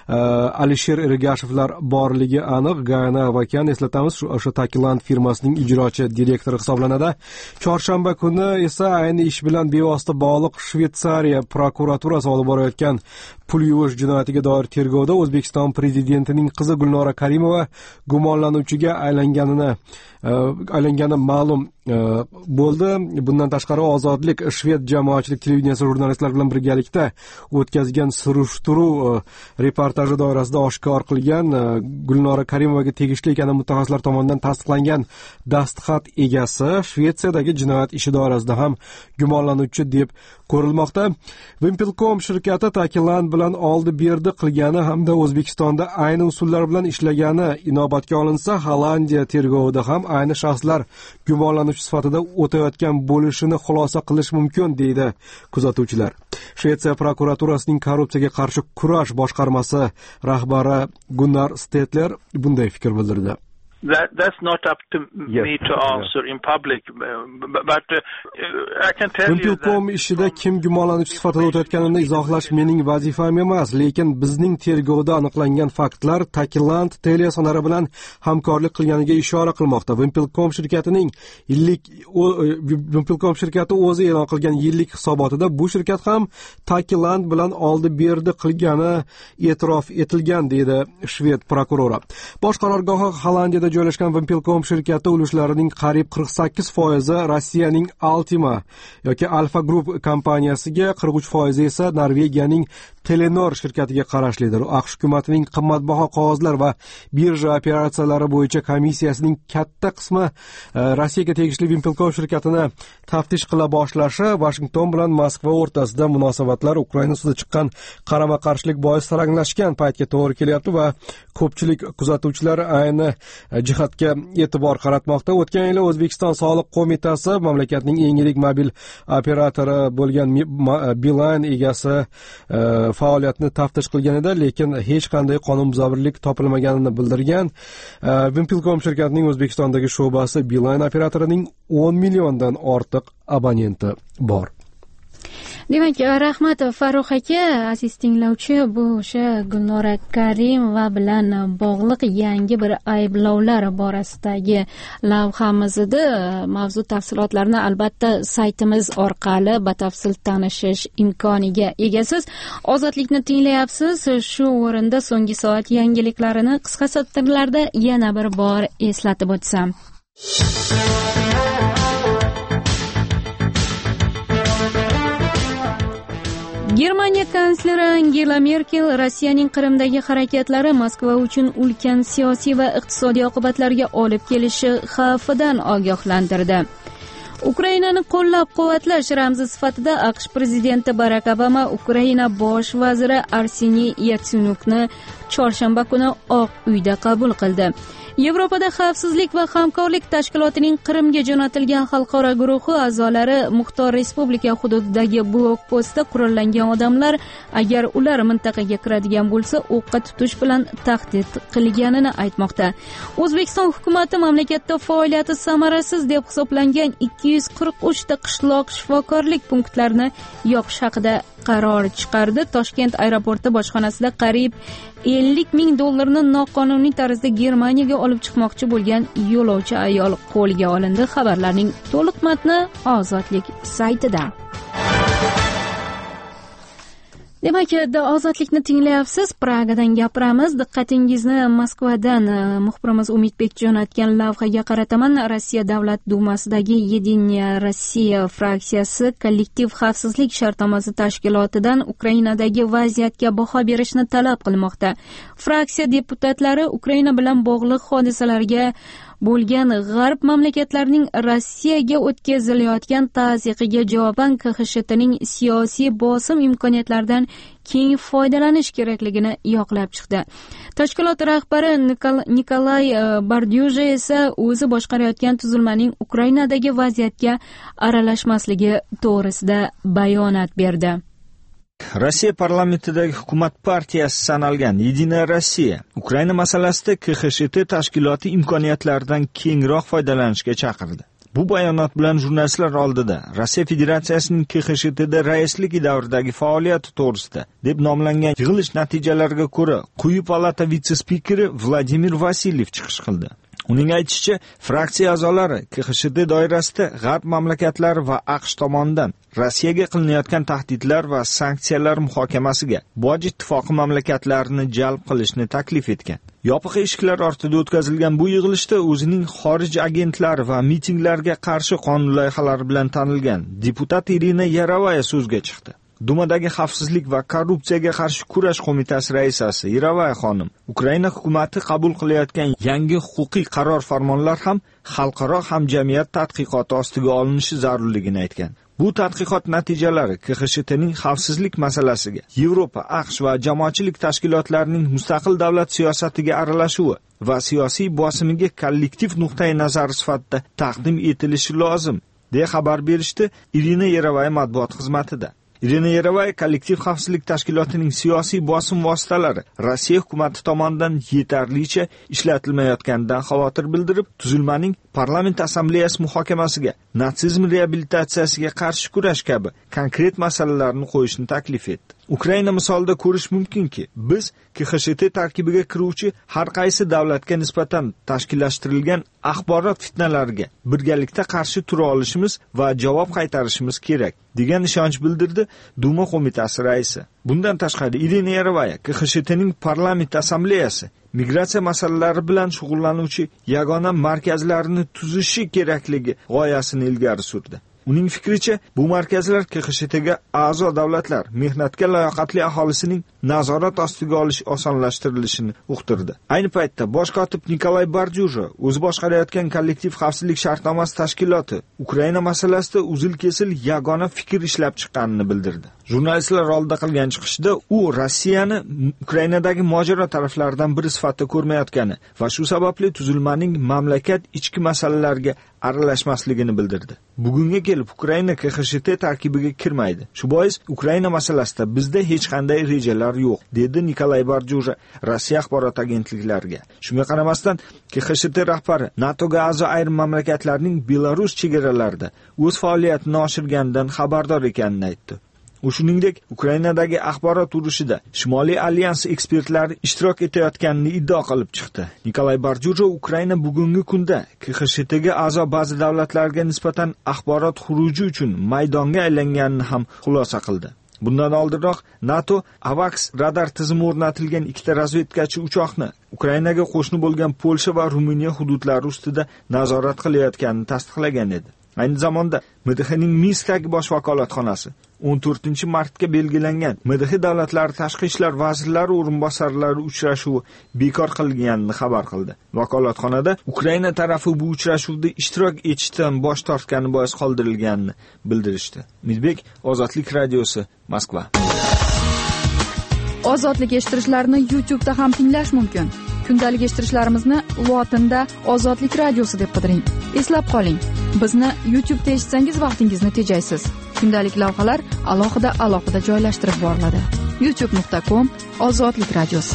Alisher Ergashevlar borligi aniq. Gayana Avakyan, eslatamiz, o'sha Takiland firmasining ijrochi direktori hisoblanadi. Chorshanba kuni esa ayni ish bilan bevosita bog'liq Shveysariya prokuraturasi olib borayotgan pul yuvish jinoyatiga doir tergovda O'zbekiston prezidentining qizi Gulnora Karimova gumonlanuvchiga aylanganini aylangani ma'lum bo'ldi. Bundan tashqari Ozodlik Shved jamoatchilik televideniyasi jurnalistlar bilan birgalikda o'tkazgan surishtiruv reportaji doirasida oshkor qilgan Gulnora Karimovaga tegishli ekani mutaxassislar tomonidan tasdiqlangan dastxat egasi Shvetsiyadagi jinoyat ishi doirasida ham gumonlanuvchi deb ko'rilmoqda. Wimpelcom shirkati Takiland bilan oldi-berdi qilgani hamda O'zbekistonda ayni usullar bilan ishlagani inobatga olinsa, Hollandiya tergovida ham ayni shaxslar gumonlanuvchi sifatida o'tayotgan bo'lishini xulosa qilish mumkin, deydi kuzatuvchilar. Shvetsiya prokuraturasining korrupsiyaga qarshi kurash boshqarmasi rahbari Gunnar Stetler bunday fikr bildirdi. That that's not up to yes. me to answer yes. in public, but, but uh, I can tell Wimpelcom you that ishida kim gumonlanuvchi sifatida o'tayotganini izohlash mening vazifam emas, lekin bizning tergovda aniqlangan faktlar Takiland Teliasonera bilan hamkorlik qilganiga ishora qilmoqda. Wimpelcom shirkatining yillik Wimpelcom shirkati o'zi e'lon qilgan yillik hisobotida bu shirkat ham Takiland bilan oldi-berdi qilgani e'tirof etilgan, deydi Shved prokurori. Bosh qarorgohi Hollandiyada joylashgan Wimpelcom shirkati ulushlarining qariyb qirq sakkiz foizi Rossiyaning Altima yoki Alfa Group kompaniyasiga, qirq uch foizi esa Norvegiyaning Telenor shirkatiga qarashlidir. AQSh hukumatining qimmatbaho qog'ozlar va birja operatsiyalari bo'yicha komissiyasining katta qismi Rossiyaga tegishli Wimpelcom shirkatini taftish qila boshlashi Washington bilan Moskva o'rtasida munosabatlar Ukraina ustida chiqqan qarama-qarshilik bois saranglashgan paytga to'g'ri kelyapti va ko'pchilik kuzatuvchilar ayni jihatga e'tibor qaratmoqda. O'tgan yili O'zbekiston soliq qo'mitasi mamlakatning eng yirik mobil operatori bo'lgan Beeline egasi faoliyatini taftish qilgan edi, lekin hech qanday qonunbuzarlik topilmaganini bildirgan. Wimpelcom shirkatining O'zbekistondagi sho'basi Beeline operatorining o'n milliondan ortiq abonenti bor. Demak, rahmat Farruh aka. Aziz tinglovchi, bu o'sha Gulnora Karimova bilan bog'liq yangi bir ayblovlar borasidagi lavhamiz edi. Mavzu tafsilotlarini albatta saytimiz orqali batafsil tanishish imkoniga egasiz. Ozodlikni tinglayapsiz. Shu o'rinda so'nggi soat yangiliklarini qisqa satrlarda yana bir bor eslatib o'tsam. Germaniya kansleri Angela Merkel Rossiyaning Qrimdagi harakatlari Moskva uchun ulkan siyosiy va iqtisodiy oqibatlarga olib kelishi xavfidan ogohlantirdi. Ukrainani qo'llab-quvvatlash ramzi sifatida AQSh prezidenti Barak Obama Ukraina bosh vaziri Arseniy Yatsenyukni chorshanba kuni Oq uyda qabul qildi. Yevropada xavfsizlik va hamkorlik tashkilotining Qrimga jo'natilgan xalqaro guruhi a'zolari Muxtor Respublika hududidagi blokpostda qurollangan odamlar agar ular mintaqaga kiradigan bo'lsa o'qqa tutish bilan tahdid qilganini aytmoqda. O'zbekiston hukumatı mamlakatda faoliyati samarasiz deb hisoblangan ikki yuz qirq uch ta qishloq shifokorlik punktlarini yopish haqida qaror chiqardi. Toshkent aeroporti boshxonasida qariyb ellik ming dollarni noqonuniy tarzda Germaniyaga olib chiqmoqchi bo'lgan yo'lovchi ayol qo'lga olindi. Xabarlarning to'liq matni Ozodlik saytida. Demak, ozodlikni tinglayapsiz. Pragadan gapiramiz. Diqqatingizni Moskvadan muxbirimiz Umidbek jo'natgan lavhaga qarataman. Rossiya Davlat dumasidagi Yediniya Rossiya fraksiyasi kollektiv xavfsizlik shartnomasi tashkilotidan Ukrainadagi vaziyatga baho berishni talab qilmoqda. Fraksiya deputatlari Ukraina bilan bog'liq hodisalarga bo'lgan g'arb mamlakatlarining Rossiyaga o'tkazilayotgan ta'ziqiga javoban K X S Tning siyosiy bosim imkoniyatlaridan keng foydalanish kerakligini yoqlab chiqdi. Tashkilot rahbari Nikolay Bardyuja esa o'zi boshqarayotgan tuzilmaning Ukrainadagi vaziyatga aralashmasligi to'g'risida bayonot berdi. Rossiya parlamentidagi hukumat partiyasi sanalgan Yediniya Rossiya Ukraina masalasida K X S T tashkiloti imkoniyatlaridan kengroq foydalanishga chaqirdi. Bu bayonot bilan jurnalistlar oldida Rossiya Federatsiyasining K X S Tda raisligi davridagi faoliyati to'g'risida deb nomlangan yig'ilish natijalariga ko'ra, quyi palata vitse-spikeri Vladimir Vasilyev chiqish qildi. Uning aytishicha, fraksiya a'zolari K X S T doirasida g'arb mamlakatlari va AQSh tomonidan Rossiyaga qilinayotgan tahdidlar va sanksiyalar muhokamasiga Boj ittifoqi mamlakatlarini jalb qilishni taklif etgan. Yopiq eshiklar ortida o'tkazilgan bu yig'ilishda o'zining xorij agentlari va mitinglarga qarshi qonun loyihalari bilan tanilgan deputat Irina Yarovaya so'zga chiqdi. Dumadagi xavfsizlik va korrupsiyaga qarshi kurash qo'mitasi raisasi Yarovaya xonim Ukraina hukumati qabul qilayotgan yangi huquqiy qaror farmonlar ham xalqaro hamjamiyat tadqiqoti ostiga olinishi zarurligini aytgan. Bu tadqiqot natijalari K X S Tning xavfsizlik masalasiga, Yevropa, AQSh va jamoatchilik tashkilotlarining mustaqil davlat siyosatiga aralashuvi va siyosiy bosimiga kollektiv nuqtai nazar sifatida taqdim etilishi lozim, deya xabar berishdi Irina Yarovaya matbuot xizmatida. Irina Yarovaya kollektiv xavfsizlik tashkilotining siyosiy bosim vositalari Rossiya hukumati tomonidan yetarlicha ishlatilmayotganidan xavotir bildirib, tuzilmaning parlament assambleyasi muhokamasiga, natsizm reabilitatsiyasiga qarshi kurash kabi konkret masalalarni qo'yishni taklif etdi. Ukraina misolida ko'rish mumkinki, biz K X S T tarkibiga kiruvchi har qaysi davlatga nisbatan tashkillashtirilgan axborot fitnalariga birgalikda qarshi tura olishimiz va javob qaytarishimiz kerak, degan ishonch bildirdi Duma qo'mitasi raisi. Bundan tashqari Irina Yarovaya K X S Tning parlament assambleyasi migratsiya masalalari bilan shug'ullanuvchi yagona markazlarini tuzishi kerakligi g'oyasini ilgari surdi. Uning fikricha, bu markazlar K X S Tga a'zo davlatlar mehnatga layoqatli aholisining nazorat ostiga olish osonlashtirilishini uqtirdi. Ayni paytda bosh kotib Nikolay Bardyuja o'zi boshqarayotgan kollektiv xavfsizlik shartnomasi tashkiloti Ukraina masalasida uzil-kesil yagona fikr ishlab chiqqanini bildirdi. Jurnalistlar oldida qilgan chiqishida u Rossiyani Ukrainadagi mojaro taraflaridan biri sifatida ko'rmayotgani va shu sababli tuzilmaning mamlakat ichki masalalarga aralashmasligini bildirdi. Bugunga kelib Ukraina K X S T tarkibiga kirmaydi. Shu bois Ukraina masalasida bizda hech qanday rejalar yo'q, dedi Nikolay Bardyuja Rossiya axborot agentliklariga. Shunga qaramasdan K X S T rahbari NATOga a'zo ayrim mamlakatlarning Belarus chegaralarida o'z faoliyatini oshirganidan xabardor ekanini aytdi. U shuningdek, Ukrainadagi axborot urushida Shimoliy alyans ekspertlari ishtirok etayotganini iddio qilib chiqdi. Nikolay Bardyuja Ukraina bugungi kunda K X S Tga a'zo ba'zi davlatlarga nisbatan axborot xuruji uchun maydonga aylanganini ham xulosa qildi. Bundan oldinroq NATO AVAX radar tizimi o'rnatilgan ikkita razvedkachi uchoqni Ukrainaga qo'shni bo'lgan Polsha va Ruminiya hududlari ustida nazorat qilayotganini tasdiqlagan edi. Ayni zamonda M D Hning Minskdagi bosh vakolatxonasi o'n to'rtinchi martga belgilangan M D H davlatlari tashqi ishlar vazirlari o'rinbosarlari uchrashuvi bekor qilinganini xabar qildi. Vakolatxonada Ukraina tarafi bu uchrashuvda ishtirok etishdan bosh tortgani bois qoldirilganini bildirishdi. Umidbek, Ozodlik radiosi, Moskva. Ozodlik eshittirishlarni YouTube'da ham tinglash mumkin. Kundalik eshittirishlarimizni lotinda Ozodlik radiosi deb qidiring. Eslab qoling, bizni YouTube'da eshitsangiz vaqtingizni tejaysiz. Kundalik lavhalar alohida alohida joylashtirib boriladi. youtube nuqta com Ozodlik radiosi.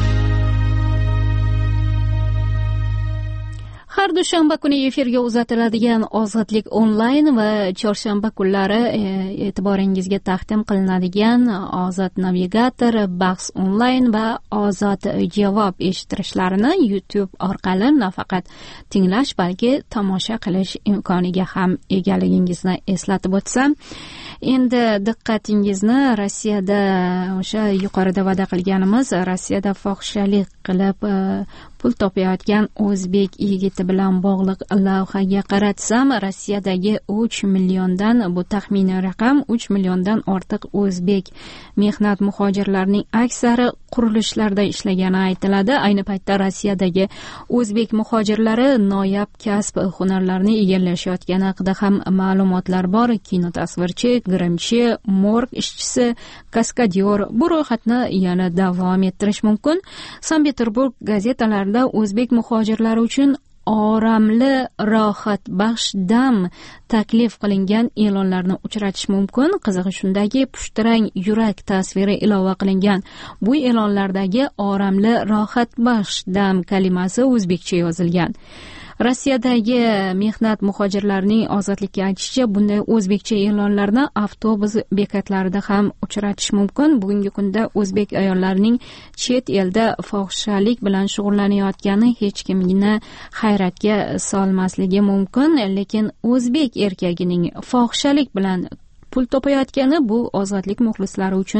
Har dushanba kuni efirga uzatiladigan Ozodlik onlayn va chorshanba kunlari e'tiboringizga taqdim qilinadigan Ozod navigator, bahs onlayn va Ozod javob eshittirishlarini YouTube orqali nafaqat tinglash, balki tomosha qilish imkoniga ham egaligingizni eslatib o'tsam, endi diqqatingizni Rossiyada o'sha yuqorida va'da qilganimiz Rossiyada fohishalik qilib pul topayotgan o'zbek yigiti bilan bog'liq lavhaga qaratsam, Rossiyadagi uch milliondan, bu taxminiy raqam, uch milliondan ortiq o'zbek mehnat muhojirlarining aksari qurilishlarda ishlagani aytiladi. Ayni paytda Rossiyadagi o'zbek muhojirlari noyob kasb hunarlarini egallashayotgani haqida ham ma'lumotlar bor. Kinotasvirchi, grimchi, morg ishchisi, kaskadyor. Bu ro'yxatni yana davom ettirish mumkin. Sankt-Peterburg gazetalarida o'zbek muhojirlari uchun oramli rohatbaxsh dam taklif qilingan e'lonlarni uchratish mumkin. Qizig'i shundaki, pushtirang yurak tasviri ilova qilingan bu e'lonlardagi oramli rohatbaxsh dam kalimasi o'zbekcha yozilgan. Rossiyadagi mehnat muhojirlarining ozodlikka aytishicha, bunday o'zbekcha e'lonlarni avtobus bekatlarida ham uchratish mumkin. Bugungi kunda o'zbek ayollarining chet elda fohishalik bilan shug'ullanayotgani hech kimni hayratga solmasligi mumkin, lekin o'zbek erkagining fohishalik bilan pul topayotgani bu ozodlik muxlislari uchun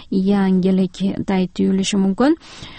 yangilikday tuyulishi mumkin.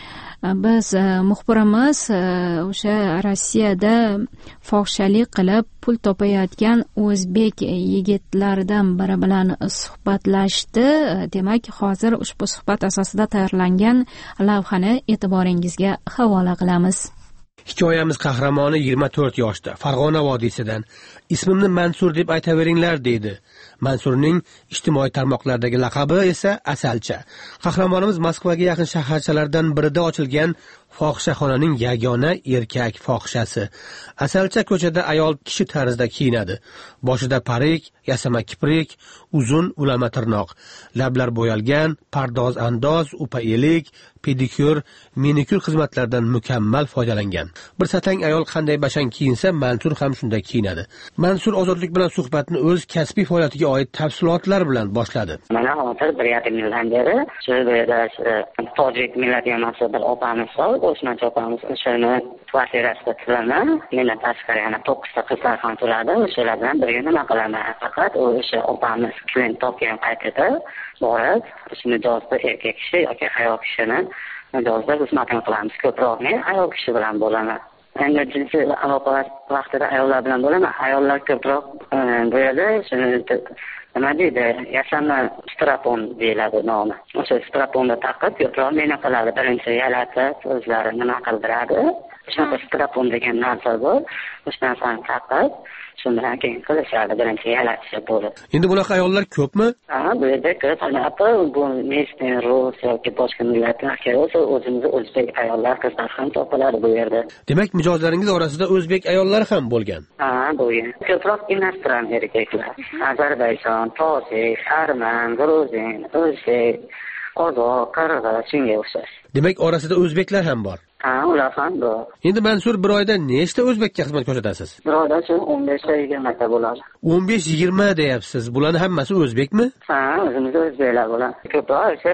Biz muxbirimiz o'sha Rossiyada fohishalik qilib pul topayotgan o'zbek yigitlaridan biri bilan suhbatlashdi. Demak, hozir ushbu suhbat asosida tayyorlangan lavhani e'tiboringizga havola qilamiz. Hikoyamiz qahramoni yigirma to'rt yoshda, Farg'ona vodiysidan. Ismimni Mansur deb aytaveringlar deydi. Mansurning ijtimoiy tarmoqlardagi laqabi esa Asalcha. Qahramonimiz Moskvaga yaqin shaharchalardan birida ochilgan fohishaxonaning yagona erkak fohishasi. Asalcha ko'chada ayol kishi tarzda kiyinadi. Boshida parik, yasama kiprik, uzun ulama tirnoq, lablar bo'yalgan, pardoz andoz, upa elik, pedikyur, manikyur xizmatlaridan mukammal foydalangan. Bir satang ayol qanday bashan kiyinsa, Mansur ham shunday kiyinadi. Mansur ozodlik bilan suhbatni o'z kasbiy faoliyatiga oid tafsilotlar bilan boshladi. Mana hozir bir yarim yildan beri shu yerda tojik millatiga mansub bir opamiz bor, o'shancha opamiz o'shani kvartirasida turaman. Mendan tashqari yana to'qqizta qizlar ham turadi. O'shalar bilan birga nima qilaman? Faqat o'sha opamiz klient topgan paytida borib, shu mijozda erkak kishi yoki ayol kishini mijozda xizmatini qilamiz. Ko'proq men ayol kishi bilan bo'laman. Endi jinsiy aloqalar vaqtida ayollar bilan bo'laman. Ayollar ko'proq bu yerda shuni nima deydi, yasama strapon deyiladi nomi. O'sha straponni taqib ko'proq meni qiladi. Birinchi yalatib, o'zlari nima qildiradi. Shunaqa strapon degan narsa bor. O'sha narsani taqib, shundan keyin qilishadi, birinchi yalatish bo'ladi. Endi bunaqa ayollar ko'pmi? Ha, bu yerda ko'p. Bu Mestin, Rus yoki boshqa millatlarga o'zi o'zimiz o'zbek ayollar, qizlar ham topiladi bu yerda. Demak, mijozlaringiz orasida o'zbek ayollar ham bo'lgan. Ha, bo'lgan. Ko'proq inostrан erkaklar. Ozarbayjon, tojik, arman, gruzin, o'zbek, qozoq, qirg'iz, shunga o'xshash. Demak, orasida o'zbeklar ham bor. Ha, ular ham bor. Endi Mansur, bir oyda nechta o'zbekka xizmat ko'rsatasiz? Bir oyda shu o'n besh ta yigirma ta bo'ladi. o'n besh yigirma deyapsiz. Bularning hammasi o'zbekmi? Ha, o'zimizda o'zbeklar bo'ladi. Ko'proq o'sha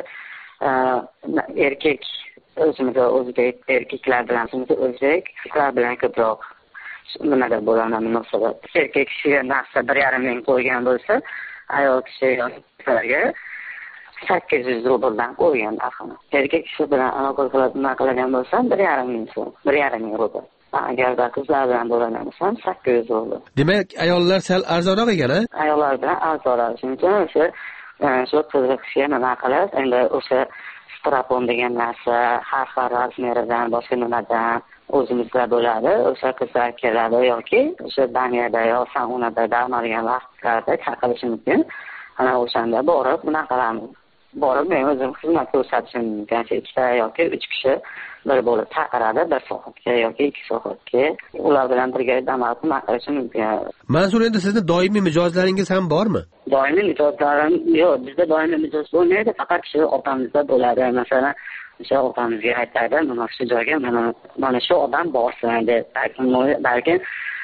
erkak, o'zimizda o'zbek erkaklar bilan, o'zimizda o'zbek qizlar bilan ko'proq nimada bo'ladi munosabat. Erkak kishiga narsa bir yarim ming qo'ygan bo'lsa, ayol kishi yoki qizlarga sakkiz yuz rubldan qo'ygan axir. Erkak kishi bilan aloqa qilib nima qilgan bo'lsam, bir yarim ming so'm, bir yarim ming rubl. Agarda qizlar bilan bo'lgan bo'lsam, sakkiz yuz rubl. Demak, ayollar sal arzonroq ekan-a? Ayollar bilan arzonroq. Shuning uchun o'sha shu qiziqishga nima qilib, endi o'sha strapon degan narsa harflar razmeridan, boshqa nimadan o'zimizda bo'ladi. O'sha qizlar keladi yoki o'sha Daniyada yo Saunada dam olgan vaqtlarda chaqirishi mumkin. Ana o'shanda borib nima qilamiz? Borib men o'zim xizmat ko'rsatishim mumkin. Ikkita yoki uch kishi bir bo'lib chaqiradi, bir soatga yoki ikki soatga. Ular bilan birga dam olib nima qilishim mumkin. Mansur, endi sizni doimiy mijozlaringiz ham bormi? Doimiy mijozlarim yo'q, bizda doimiy mijoz bo'lmaydi, faqat shu opamizda bo'ladi. Masalan, o'sha opamizga aytadi, mana shu joyga mana mana shu odam borsin deb, balki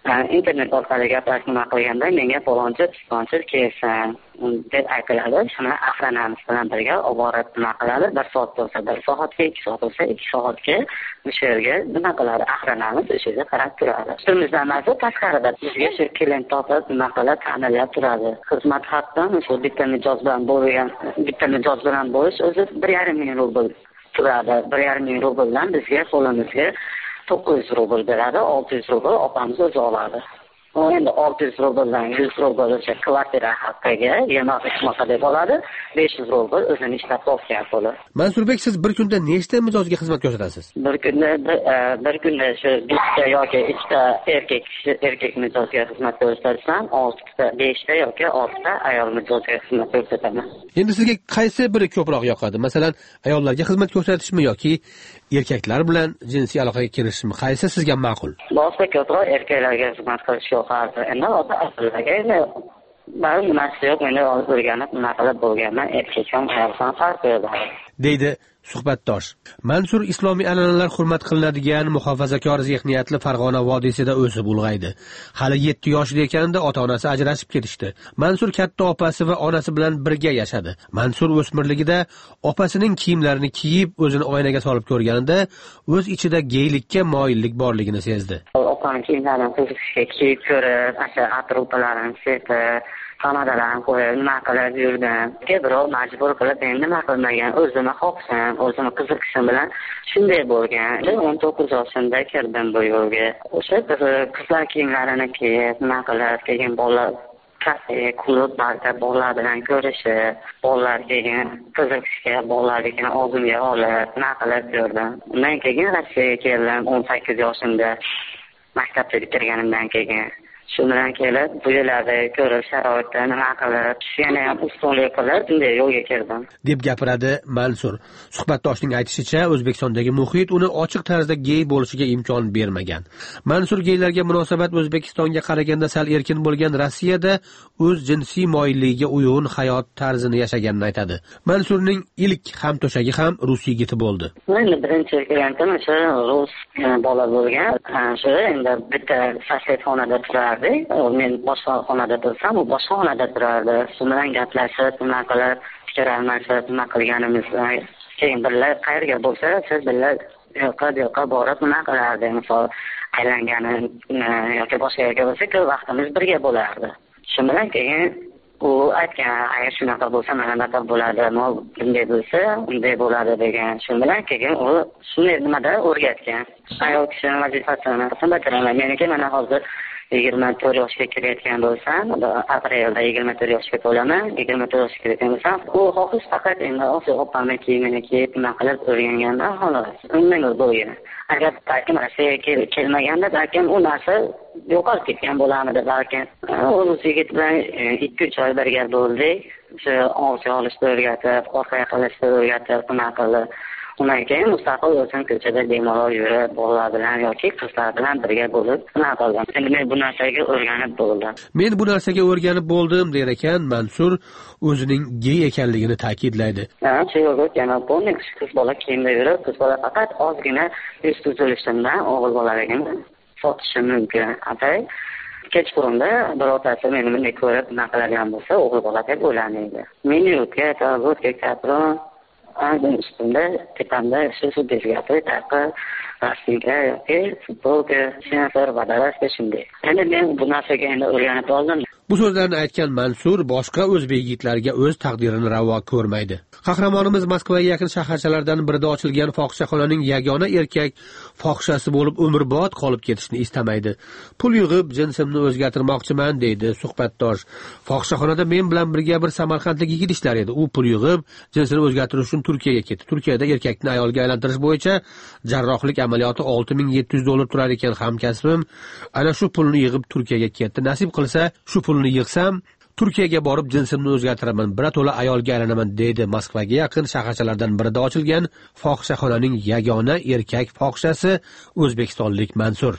internet orqali gaplashib nima qilganda menga falonchi pistonchi kelsin deb aytiladi. Shuni aqranamiz bilan birga olib borib nima qiladi, bir soat bo'lsa bir soatga, ikki soat bo'lsa ikki soatga o'sha yerga nima qiladi, aqranamiz o'sha yerga qarab turadi. Ustimizdan emas, tashqarida bizga shu klient topib nima qiladi, ta'minlab turadi. Xizmat haqqi shu bitta mijoz bilan bo'lgan, bitta mijoz bilan bo'lish o'zi bir yarim ming rubl turadi. bir yarim ming rubl bilan bizga qo'limizga to'qqiz yuz rubl beradi, olti yuz rubl opamiz o'zi oladi. Endi olti yuz rubldan yuz rubl o'sha kvartira haqqiga yemoq ichmoqqa deb oladi, besh yuz rubl o'zini ishlab topgan puli. Mansurbek, siz bir kunda nechta mijozga xizmat ko'rsatasiz? Bir kunda bir kunda shu bitta yoki ikkita erkak erkak mijozga xizmat ko'rsatsam, oltita, beshta yoki oltita ayol mijozga xizmat ko'rsataman. Endi sizga qaysi biri ko'proq yoqadi? Masalan, ayollarga xizmat ko'rsatishmi yoki erkaklar bilan jinsiy aloqaga kirishishmi? Qaysi sizga ma'qul? Boshqa ko'proq erkaklarga xizmat qilish yoqadi. Endi ayollarga bari nimasi yo'q, meni o'rganib nima qilib bo'lganman, erkak ham ayol ham farq qiladi. Deydi suhbatdosh. Mansur islomiy an'analar hurmat qilinadigan muhofazakor zehniyatli Farg'ona vodiysida o'sib ulg'aydi. Hali yetti yoshida ekanida ota-onasi ajrashib ketishdi. Mansur katta opasi va onasi bilan birga yashadi. Mansur o'smirligida opasining kiyimlarini kiyib, o'zini oynaga solib ko'rganida o'z ichida geylikka moyillik borligini sezdi. Opamning kiyimlarini qiziqishga kiyib ko'rib, asha atroflarini sepib, xonadalarni qo'yib, nima qilib yurdim. Birov majbur qilib, men nima qilmagan, o'zimni xohishim, o'zimni qiziqishim bilan shunday bo'lgan. o'n to'qqiz yoshimda kirdim bu yo'lga. O'sha qizlar kiyimlarini kiyib, nima qilib, keyin bolalar kafe, klub, barcha bolalar bilan ko'rishib, bolalar keyin qiziqishga, bolalarni oldimga olib, nima qilib yurdim. Men keyin Rossiyaga keldim o'n sakkiz yoshimda. Maktabda bitirganimdan keyin shu bilan kelib, bu yerlarda ko'rib, sharoitda nima qilib, yana ham ustunlik qilib, bunday yo'lga kirdim, deb gapiradi Mansur. Suhbatdoshning aytishicha, O'zbekistondagi muhit uni ochiq tarzda gey bo'lishiga imkon bermagan. Mansur geylarga munosabat O'zbekistonga qaraganda sal erkin bo'lgan Rossiyada o'z jinsiy moyilligiga uyg'un hayot tarzini yashaganini aytadi. Mansurning ilk ham to'shagi ham rus yigiti bo'ldi. Men birinchi klientim o'sha rus bola bo'lgan. Shu endi bitta sashletxonada turardi. Men boshqa xonada tursam, u boshqa xonada turardi. Shu bilan gaplashib, nima qilib, fikr almashib, nima qilganimiz, keyin birga qayerga bo'lsa, siz birga yoqqa yoqqa borib nima qilardi. Misol aylangani yoki boshqa yerga bo'lsa, ko'p vaqtimiz birga bo'lardi. Shu bilan keyin u aytgan, agar shunaqa bo'lsa, mana bunaqa bo'ladi, bunday bo'lsa, unday bo'ladi degan. Shu bilan keyin u shunday nimada o'rgatgan. Ayol kishining vazifasini qismatiraman. Meniki mana hozir yigirma to'rt yoshga kirayotgan bo'lsam, aprelda yigirma to'rt yoshga to'laman. yigirma to'rt yoshga kirayotgan bo'lsam, u xohish faqat endi o'sha opamning kiyimini kiyib, nima qilib o'rganganda xolos. Undan bo'lgan. Agar balkim Rossiyaga kelmaganda, balkim u narsa yo'qolib ketgan bo'larmidi, balkim. O'z yigit bilan ikki uch oy birga bo'ldik. O'sha ovchi olishni o'rgatib, orqaga qilishni o'rgatib, nima qilib, undan keyin mustaqil o'zim ko'chada bemalol yurib, bolalar bilan yoki qizlar bilan birga bo'lib nima qildim. Endi men bu narsaga o'rganib bo'ldim. Men bu narsaga o'rganib bo'ldim der ekan Mansur o'zining gey ekanligini ta'kidlaydi. Ha, shu yo'q, yana bo'lmaydi. Qiz bola kiyimda yurib, qiz bola faqat ozgina yuz tuzilishimdan o'g'il bolaligimni sotishi mumkin. Atay kechqurunda birortasi meni bunday ko'rib nima qiladigan bo'lsa, o'g'il bola deb o'ylanmaydi. Meni yo'qqa, ta'birga kapron Andan üstünde, tepamda shu shu bezgati, taqi, rastinga yoki futbolga, sensor va darasga shunday. Endi men bu narsaga endi o'rganib oldim. Bu so'zlarni aytgan Mansur boshqa o'zbek yigitlariga o'z taqdirini ravo ko'rmaydi. Qahramonimiz Moskvaga yaqin shaharchalardan birida ochilgan fohishaxonaning yagona erkak fohishasi bo'lib umrbod qolib ketishni istamaydi. Pul yig'ib jinsimni o'zgartirmoqchiman deydi suhbatdosh. Fohishaxonada men bilan birga bir samarqandlik yigit ishlar edi. U pul yig'ib jinsini o'zgartirish uchun Turkiyaga ketdi. Turkiyada erkakni ayolga aylantirish bo'yicha jarrohlik amaliyoti olti ming yetti yuz dollar turar ekan. Hamkasbim ana shu pulni yig'ib Turkiyaga ketdi. Nasib qilsa, shu pulni yig'sam Turkiyaga borib jinsimni o'zgartiraman, birato'la ayolga aylanaman deydi Moskvaga yaqin shaharchalardan birida ochilgan fohishaxonaning yagona erkak fohishasi o'zbekistonlik Mansur.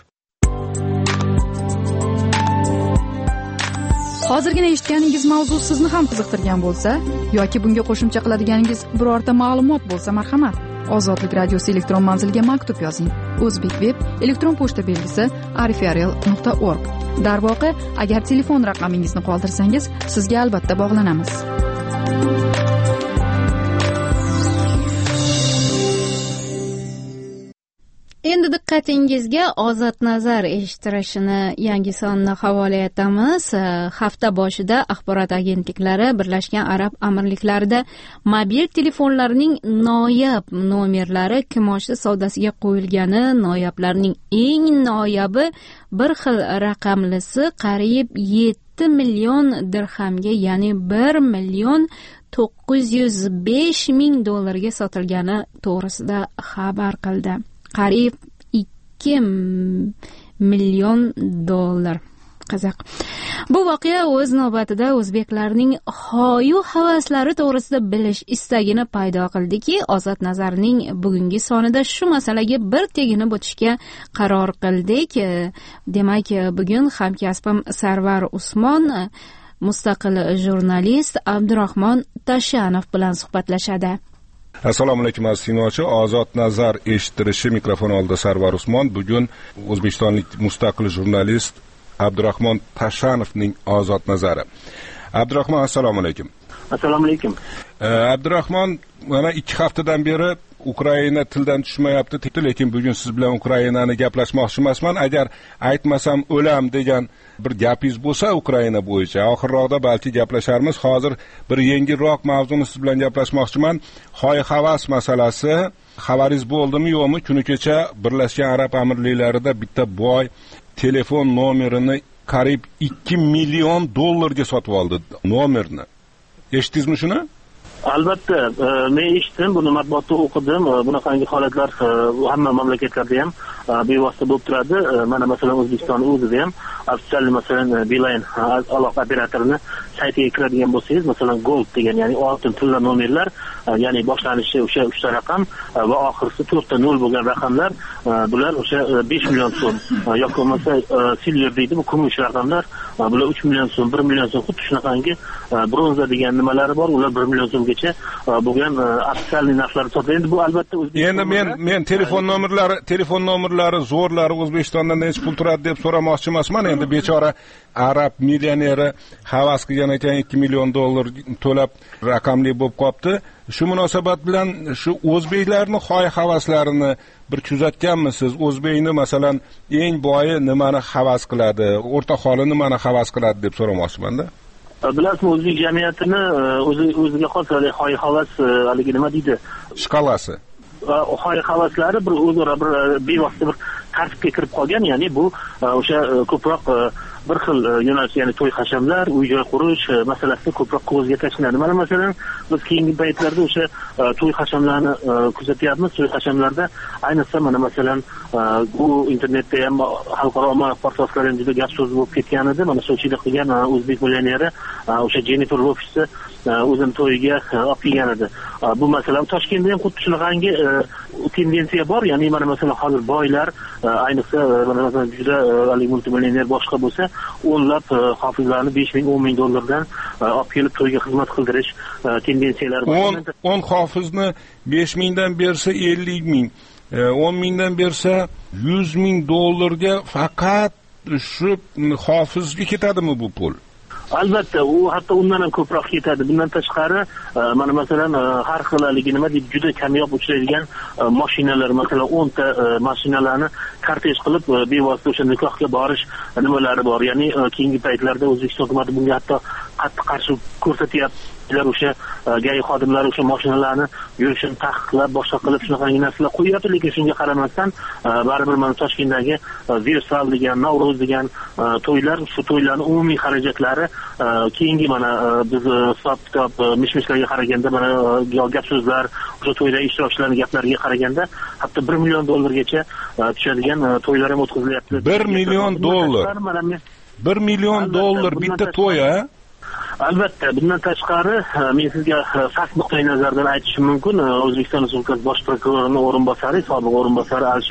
Hozirgina eshitganingiz mavzu sizni ham qiziqtirgan bo'lsa yoki bunga qo'shimcha qiladiganingiz birorta ma'lumot bo'lsa, marhamat, ozodlik radiosi elektron manziliga maktub yozing. O'zbekveb elektron pochta belgisi arifarial nuqta org. Darvoqe, agar telefon raqamingizni qoldirsangiz, sizga albatta bog'lanamiz. Endi diqqatingizga Ozod Nazar eshittirishini yangi sonni havola etamiz. Hafta boshida axborot agentliklari Birlashgan Arab Amirliklarida mobil telefonlarning noyob nomerlari kimoshdi savdosiga qo'yilgani, noyoblarning eng noyobi bir xil raqamlisi qariyb yetti million dirhamga, ya'ni bir million to'qqiz yuz besh ming dollarga sotilgani to'g'risida xabar qildi. Qariyb ikki million dollar. Qiziq. Bu voqea o'z navbatida o'zbeklarning xoyu havaslari to'g'risida bilish istagini paydo qildiki, Ozod Nazarning bugungi sonida shu masalaga bir teginib o'tishga qaror qildik. Demak, bugun hamkasbim Sarvar Usmon, mustaqil jurnalist Abdurahmon Tashanov bilan suhbatlashadi. Assalomu alaykum aziz tinglovchi. Ozod Nazar eshittirishi mikrofon oldida Sarvar Usmon. Bugun o'zbekistonlik mustaqil jurnalist Abdurahmon Tashanovning Ozod Nazari. Abdurahmon, assalomu alaykum. Assalomu alaykum. Abdurahmon, mana ikki haftadan beri Ukraina tildan tushmayapti, lekin bugun siz bilan Ukrainani gaplashmoqchi emasman. Agar aytmasam o'lam degan bir gapingiz bo'lsa Ukraina bo'yicha, oxirroqda balki gaplasharmiz. Hozir bir yengilroq mavzuni siz bilan gaplashmoqchiman. Xoy havas masalasi. Xabaringiz bo'ldimi yo'qmi? Kuni kecha Birlashgan Arab Amirliklarida bitta boy telefon nomerini qariyb ikki million dollarga sotib oldi nomerni. Eshitdingizmi shuni? Albatta, men eshitdim, buni matbuotda o'qidim. Bunaqangi holatlar hamma mamlakatlarda ham bevosita bo'lib turadi. Mana masalan O'zbekiston o'zida ham ofitsial masalan Beeline aloqa operatorining saytiga kiradigan bo'lsangiz, masalan Gold degan, ya'ni oltin tilla nomerlar, ya'ni boshlanishi o'sha uchta raqam va oxirisi to'rtta nol bo'lgan raqamlar, bular o'sha besh million so'm yoki bo'lmasa silver deydi, bu kumush raqamlar, bular uch million so'm, bir million so'm, xuddi shunaqangi bronza degan nimalari bor, ular bir million so'mgacha bo'lgan ofitsial narxlar sotiladi. Endi bu albatta O'zbekistonda endi men men telefon nomerlari, telefon nomerlari zo'rlari O'zbekistondan necha pul turadi deb so'ramoqchi emasman. Endi bechora arab millioneri havas qilgan ekan, ikki million dollar to'lab raqamli bo'lib qopti. Shu munosabat bilan shu o'zbeklarning xoy havaslarini bir kuzatganmisiz? O'zbekni masalan eng boyi nimani havas qiladi, o'rta holi nimani havas qiladi deb so'ramoqchiman-da. Bilasizmi, o'zbek jamiyatini o'zi o'ziga xos xoy havas haligi nima deydi? Shkalasi. Xoy havaslari bir o'zaro bir bevosita bir tartibga kirib qolgan, ya'ni bu o'sha ko'proq bir xil yo'nalish, ya'ni to'y hashamlar, uy-joy qurish masalasida ko'proq ko'zga tashlanadi. Mana masalan biz keyingi paytlarda o'sha to'y hashamlarni kuzatyapmiz. To'y hashamlarda ayniqsa mana masalan bu internetda ham xalqaro ommaviy portallarda ham juda gap so'z bo'lib ketgan edi. Mana Sochida qilgan o'zbek millioneri o'sha Jennifer Lopesni o'zini to'yiga olib kelgan edi. Bu masalan Toshkentda ham xuddi shunaqangi tendensiya bor, ya'ni mana masalan hozir boylar, ayniqsa mana masalan juda haligi multimillioner boshqa bo'lsa, o'nlab hofizlarni besh ming o'n ming dollardan olib kelib to'yga xizmat qildirish tendensiyalari bor. o'n hofizni besh mingdan bersa ellik ming, o'n mingdan bersa yuz ming dollarga faqat shu hofizga ketadimi bu pul? Albatta, u hatto undan ham ko'proq ketadi. Bundan tashqari, mana masalan har xil haligi nima deydi, juda kamyob uchraydigan mashinalar, masalan o'n ta mashinalarni kortej qilib bevosita o'sha nikohga borish nimalari bor. Ya'ni keyingi paytlarda O'zbekiston hukumati bunga hatto qattiq qarshi ko'rsatyapti. O'sha gay xodimlari o'sha mashinalarni yurishini taqiqlab, boshqa qilib shunaqangi narsalar qo'yyapti, lekin shunga qaramasdan baribir mana Toshkentdagi Versal degan, Navro'z degan to'ylar, shu to'ylarning umumiy xarajatlari keyingi mana biz hisob-kitob mish-mishlarga qaraganda, mana gap so'zlar, o'sha to'yda ishtirokchilarning gaplariga qaraganda hatto bir million dollargacha tushadigan to'ylar ham o'tkazilyapti. bir million dollar. bir million dollar bitta to'y, a? Albatta, bundan tashqari men sizga fakt nuqtai nazaridan aytishim mumkin. O'zbekiston Respublikasi bosh prokurorining o'rinbosari, sobiq o'rinbosari Alisher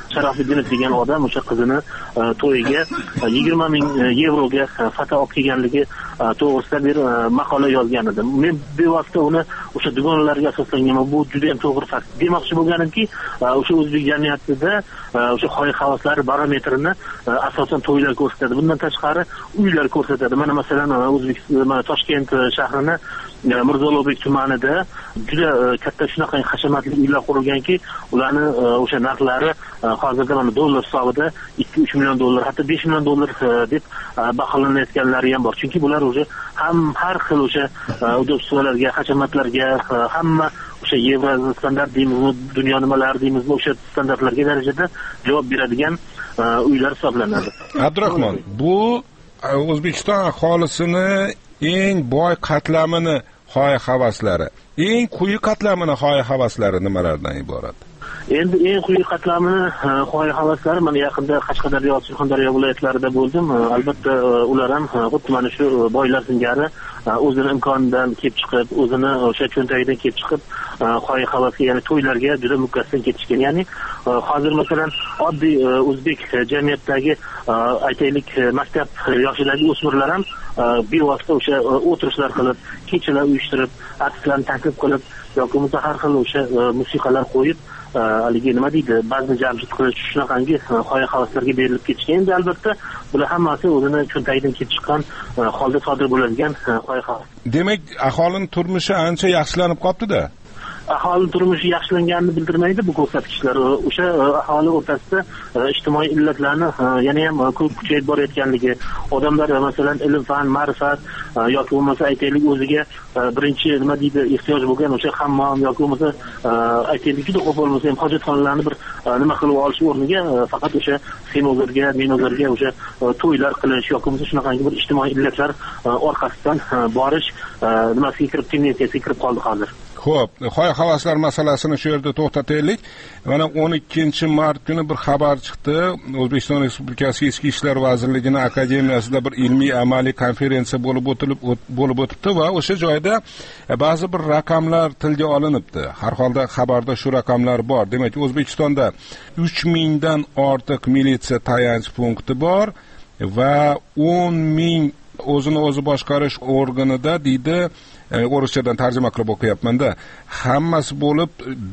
Sharafidinov degan odam o'sha qizini to'yiga yigirma ming yevroga foto olib kelganligi to'g'risida bir maqola yozgan edim. Men bevosita uni o'sha dugonlarga asoslangan, bu juda ham to'g'ri fakt. Demoqchi bo'lganimki, o'sha o'zbek jamiyatida o'sha xohish-havaslari barometrini asosan to'ylar ko'rsatadi. Bundan tashqari uylar ko'rsatadi. Mana masalan o'zbek mana Toshkent shahrini Mirzo Ulug'bek tumanida juda katta shunaqa hashamatli uylar qurilganki, ularni o'sha narxlari hozirda mana dollar hisobida ikki uch million dollar, hatto besh million dollar deb baholanayotganlari ham bor. Chunki bular o'sha ham har xil o'sha udobstvolarga, hashamatlarga, hamma o'sha yevro standart deymizmi, dunyo nimalari deymizmi, o'sha standartlarga darajada javob beradigan uylar hisoblanadi. Abdurahmon, bu O'zbekiston aholisini eng boy qatlamini xohish-havaslari, eng quyi qatlamini xohish-havaslari nimalardan iborat? Endi eng quyi qatlamini xohish-havaslari mana yaqinda Qashqadaryo, Surxondaryo viloyatlarida bo'ldim. Albatta ular ham xuddi mana shu boylar singari o'zini imkonidan kelib chiqib, o'zini o'sha cho'ntagidan kelib chiqib, xohish-havasga, ya'ni to'ylarga juda mukkasidan ketishgan. Ya'ni hozir masalan oddiy o'zbek jamiyatidagi aytaylik maktab yoshidagi o'smirlar ham bevosita o'sha o'tirishlar qilib, kechalar uyushtirib, artistlarni taklif qilib yoki bo'lmasa har xil o'sha musiqalar qo'yib, haligi nima deydi, ba'zi jamshid qilish shunaqangi xohish-havaslarga berilib ketishgan. Endi albatta bular hammasi o'zini cho'ntagidan kelib chiqqan holda sodir bo'ladigan xohish-havas. Demak, aholining turmushi ancha yaxshilanib qolibdi-da. Aholi turmushi yaxshilanganini bildirmaydi bu ko'rsatkichlar. O'sha aholi o'rtasida ijtimoiy illatlarni yana ham ko'p kuchayib borayotganligi, odamlar masalan ilm, fan, ma'rifat yoki bo'lmasa aytaylik o'ziga birinchi nima deydi, ehtiyoj bo'lgan o'sha hammom yoki bo'lmasa aytaylik juda ko'p bo'lmasa ham hojatxonalarni bir nima qilib olish o'rniga faqat o'sha senozlarga, menozlarga o'sha to'ylar qilish yoki bo'lmasa shunaqangi bir ijtimoiy illatlar orqasidan borish nimasiga kirib, tendensiyasiga kirib qoldi hozir. Xo'p, xohish-havaslar masalasini shu yerda to'xtataylik. Mana o'n ikkinchi mart kuni bir xabar chiqdi. O'zbekiston Respublikasi Ichki ishlar vazirligining akademiyasida bir ilmiy amaliy konferensiya bo'lib o'tilib bo'lib o'tibdi va o'sha joyda ba'zi bir raqamlar tilga olinibdi. Har holda xabarda shu raqamlar bor. Demak, O'zbekistonda uch mingdan ortiq militsiya tayanch punkti bor va o'n ming o'zini o'zi boshqarish organida deydi, o'rischadan tarjima qilib o'qiyapman-da, hammasi bo'lib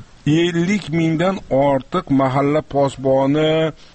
ellik mingdan ortiq mahalla posboni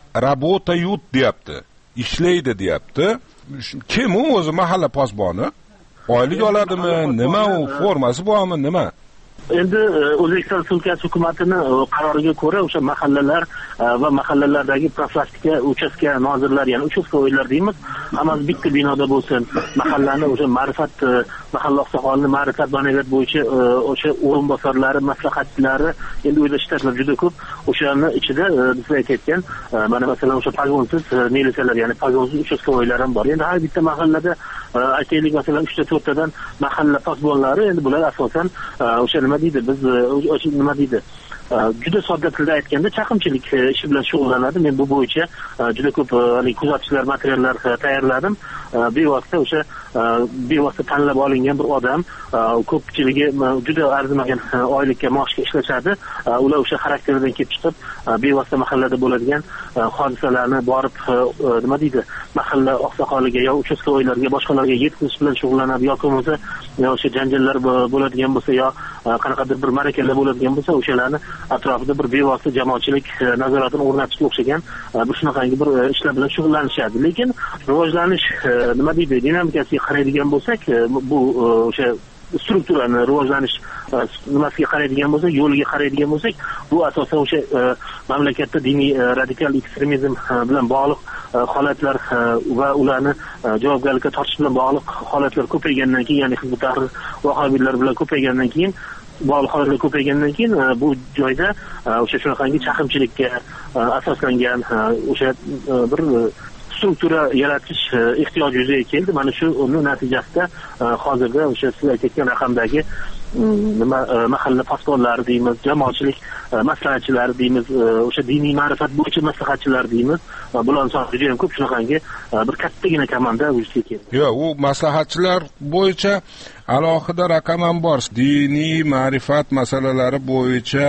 работают deyapti, ishlaydi deyapti. Kim u o'zi mahalla posboni? Oylik oladimi? Nima u, formasi bormi, nima? Endi O'zbekiston Respublikasi hukumatining qaroriga ko'ra o'sha mahallalar va mahallalardagi profilaktika uchastka nozirlari, ya'ni uchastkovoylar deymiz, hammasi bitta binoda bo'lsin. Mahallani o'sha ma'rifat, mahalla oqsoqolining ma'rifat ma'naviyat bo'yicha o'sha o'rinbosarlari, maslahatchilari, endi o'yda shtatlar juda ko'p. O'shaning ichida biz aytayotgan mana masalan o'sha pagonsiz militsiyalar, ya'ni pagonsiz uchastkovoylar ham bor. Endi har bitta mahallada aytaylik masalan uchta to'rttadan mahalla posbonlari, endi bular asosan o'sha nima deydi, biz o'sha nima deydi, juda sodda tilda aytganda chaqimchilik ishi bilan shug'ullanadi. Men bu bo'yicha juda ko'p kuzatishlar, materiallar tayyorladim. Bevosita o'sha bevosita tanlab olingan bir odam, ko'pchiligi juda arzimagan oylikka, maoshga ishlashadi. Ular o'sha xarakteridan kelib chiqib, bevosita mahallada bo'ladigan hodisalarni borib nima deydi, mahalla oqsoqoliga yo uchastkovoylarga, boshqalarga yetkazish bilan shug'ullanadi yoki bo'lmasa o'sha janjallar bo'ladigan bo'lsa yo qanaqadir bir ma'rakalar bo'ladigan bo'lsa, o'shalarni atrofida bir bevosita jamoatchilik nazoratini o'rnatishga o'xshagan bir shunaqangi bir ishlar bilan shug'ullanishadi. Lekin rivojlanish nima deydi, dinamikasiga qaraydigan bo'lsak, bu o'sha strukturani rivojlanish nimasiga qaraydigan bo'lsak, yo'liga qaraydigan bo'lsak, bu asosan o'sha mamlakatda diniy radikal ekstremizm bilan bog'liq holatlar va ularni javobgarlikka tortish bilan bog'liq holatlar ko'paygandan keyin, ya'ni Hizb ut-Tahrir vahobiylar bilan ko'paygandan keyin bog'liq holatlar ko'paygandan keyin bu joyda o'sha shunaqangi chaqimchilikka asoslangan o'sha bir struktura yaratish ehtiyoji yuzaga keldi. Mana shu uni natijasida hozirda o'sha siz aytgan raqamdagi nima mahalla posbonlari deymiz, jamoatchilik maslahatchilari deymiz, o'sha diniy ma'rifat bo'yicha maslahatchilar deymiz. Bular soni juda ham ko'p, shunaqangi bir kattagina komanda vujudga keldi. Yo'q, u maslahatchilar bo'yicha alohida raqam ham bor. Diniy ma'rifat masalalari bo'yicha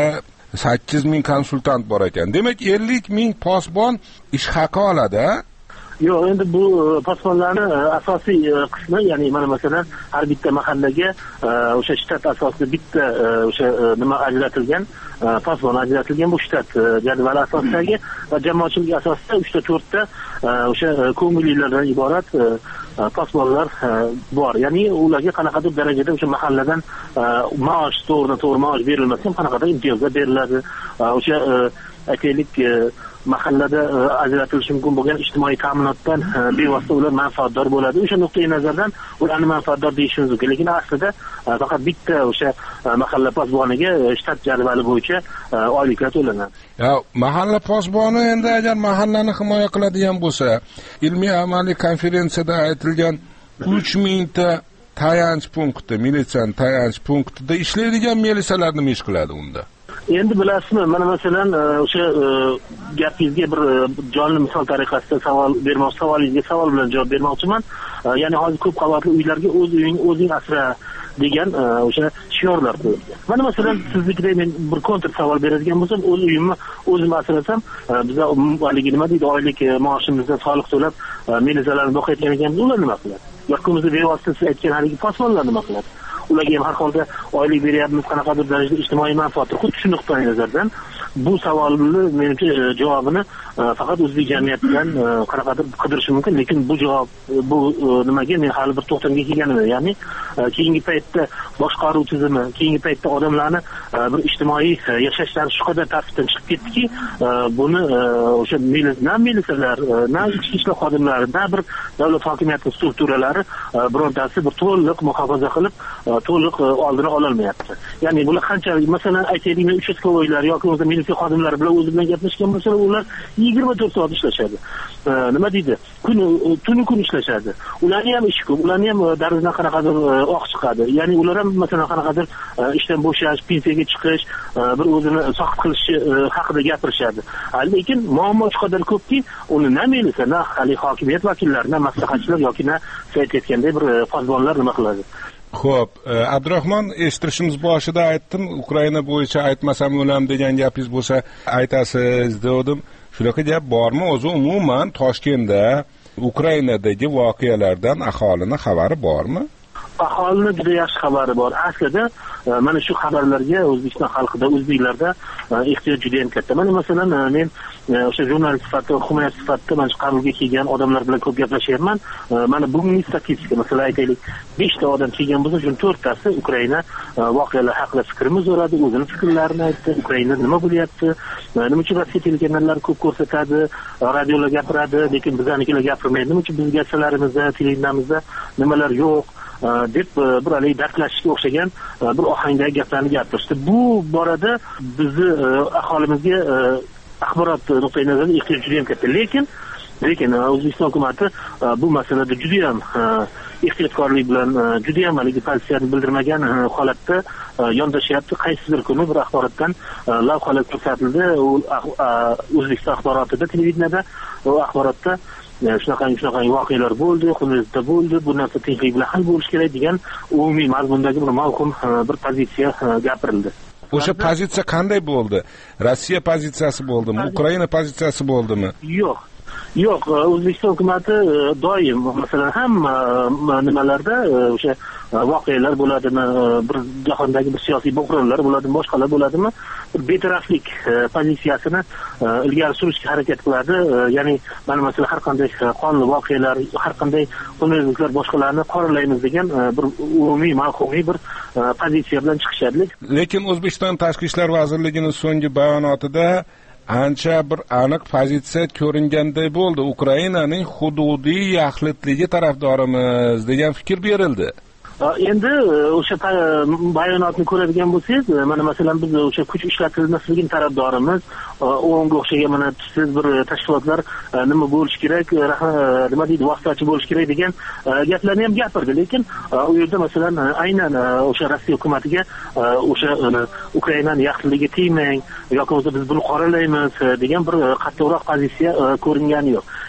sakkiz ming konsultant bor ekan. Demak, ellik ming posbon ish haqi oladi. Yo'q, endi bu posbonlarni asosiy qismi, ya'ni mana masalan har bitta mahallaga o'sha shtat asosida bitta o'sha nima ajratilgan, posbon ajratilgan, bu shtat jadvali asosidagi va jamoatchilik asosida uchta to'rtta o'sha ko'ngillilardan iborat posbonlar bor. Ya'ni ularga qanaqadir darajada o'sha mahalladan maosh, to'g'ri-to'g'ri maosh berilmasdan qanaqadir imtiyozlar beriladi. O'sha aytaylik mahallada ajratilishi mumkin bo'lgan ijtimoiy ta'minotdan bevosita ular manfaatdor bo'ladi. O'sha nuqtai nazardan ularni manfaatdor deyishimiz mumkin, lekin aslida faqat bitta o'sha mahalla posboniga shtat jadvali bo'yicha oyliklar to'lanadi. Ya, mahalla posboni endi agar mahallani himoya qiladigan bo'lsa, ilmiy amaliy konferensiyada aytilgan uch mingta tayanch punkti, militsiyaning tayanch punktida ishlaydigan militsiyalar nima ish qiladi unda? Endi bilasizmi, mana masalan o'sha gapingizga bir jonli misol tariqasida savol bermoqchi, savolingizga savol bilan javob bermoqchiman. Ya'ni hozir ko'p qavatli uylarga o'z uying o'zing asra degan o'sha shiorlar qo'yilgan. Mana masalan siznikida men bir kontr savol beradigan bo'lsam, o'z uyimni o'zim asrasam, biz haligi nima deydi, oylik maoshimizdan soliq to'lab militsiyalarni boqayotgan ekanmiz, ular nima qiladi? Yo'qimizda bevosita siz aytgan haligi posbonlar nima qiladi? Ularga ham har holda oylik beryapmiz, qanaqadir darajada ijtimoiy manfaat. Xuddi shu nuqtai nazardan bu savolni menimcha javobini faqat o'zbek jamiyatidan qanaqadir qidirish mumkin, lekin bu javob bu nimaga men hali bir to'xtamga kelganim, ya'ni keyingi paytda boshqaruv tizimi, keyingi paytda odamlarni bir ijtimoiy yashashlari shu qadar tartibdan chiqib ketdiki, buni o'sha na militsiyalar, na ichki ishlar xodimlari, na bir davlat hokimiyati strukturalari birontasi bir to'liq muhofaza qilib to'liq oldini ololmayapti. Ya'ni bular qanchalik, masalan aytaylik, uchastkovoylar yoki o'zi militsiya xodimlari bilan o'zi bilan gaplashgan bo'lsa, ular yigirma to'rt soat ishlashadi. Nima deydi? Kun tuni kun ishlashadi. Ularning ham ishi ko'p, ularning ham darizdan qanaqadir oq chiqadi. Ya'ni ular ham masalan qanaqadir ishdan bo'shash, pensiyaga chiqish, bir o'zini soqit qilish haqida gapirishadi. Lekin muammo shu qadar ko'pki, uni na militsiya, na hali hokimiyat vakillari, na maslahatchilar yoki na siz aytayotgandek bir posbonlar nima qiladi. Xo'p, Abdurahmon, eshittirishimiz boshida aytdim, Ukraina bo'yicha aytmasam o'lam degan gapingiz bo'lsa aytasiz dedim. Shunaqa gap bormi? O'zi umuman Toshkentda Ukrainadagi voqealardan aholini xabari bormi? Aholini juda yaxshi xabari bor. Aslida mana shu xabarlarga O'zbekiston xalqida, o'zbeklarda ehtiyoj juda ham katta. Mana masalan men o'sha jurnalist sifatida, himoya sifatida mana shu qabulga kelgan odamlar bilan ko'p gaplashyapman. Mana bugungi statistika, masalan aytaylik, beshta odam kelgan bo'lsa, shundan to'rttasi Ukraina voqealar haqida fikrimiz so'radi, o'zini fikrlarini aytdi. Ukrainada nima bo'lyapti? Nima uchun Rossiya telekanallari ko'p ko'rsatadi, radiolar gapiradi, lekin bizanikilar gapirmaydi? Nima uchun biz gazetalarimizda, televideniyamizda nimalar yo'q? deb bir hali dardlashishga o'xshagan bir ohangdagi gaplarni gapirishdi. Bu borada bizni aholimizga axborot nuqtai nazaridan ehtiyoj juda ham katta. Lekin lekin O'zbekiston hukumati bu masalada juda ham ehtiyotkorlik bilan juda ham haligi pozitsiyani bildirmagan holatda yondashyapti. Qaysidir kuni bir axborotdan lavhalar ko'rsatildi. U O'zbekiston axborotida, televideniyada, u axborotda shunaqa shunaqa voqealar bo'ldi, Xunezda bo'ldi, bu narsa tinchlik bilan hal bo'lishi kerak degan umumiy mazmundagi bir mavhum bir pozitsiya gapirildi. O'sha pozitsiya qanday bo'ldi? Rossiya pozitsiyasi bo'ldimi? Ukraina pozitsiyasi bo'ldimi? Yo'q. Yo'q, O'zbekiston hukumati doim masalan hamma nimalarda o'sha voqealar bo'ladimi, bir jahondagi bir siyosiy bo'hronlar bo'ladimi, boshqalar bo'ladimi, bir betaraflik pozitsiyasini ilgari surishga harakat qiladi. Ya'ni mana masalan har qanday qonli voqealar, har qanday qonunchiliklar boshqalarni qoralaymiz degan bir umumiy mavhumiy bir pozitsiya bilan chiqishadi. Lekin O'zbekiston Tashqi ishlar vazirligining so'nggi bayonotida ancha bir aniq pozitsiya ko'ringanday bo'ldi. Ukrainaning hududiy yaxlitligi tarafdorimiz degan fikr berildi. Endi o'sha bayonotni ko'radigan bo'lsangiz, mana masalan biz o'sha kuch ishlatilmasligini tarafdorimiz, o'nga o'xshagan mana siz bir tashkilotlar nima bo'lishi kerak, nima deydi, vositachi bo'lishi kerak degan gaplarni ham gapirdi. Lekin u yerda masalan aynan o'sha Rossiya hukumatiga o'sha Ukrainaning yaxliligiga tegmang yoki o'zi biz buni qoralaymiz degan bir qattiqroq pozitsiya ko'ringani yo'q.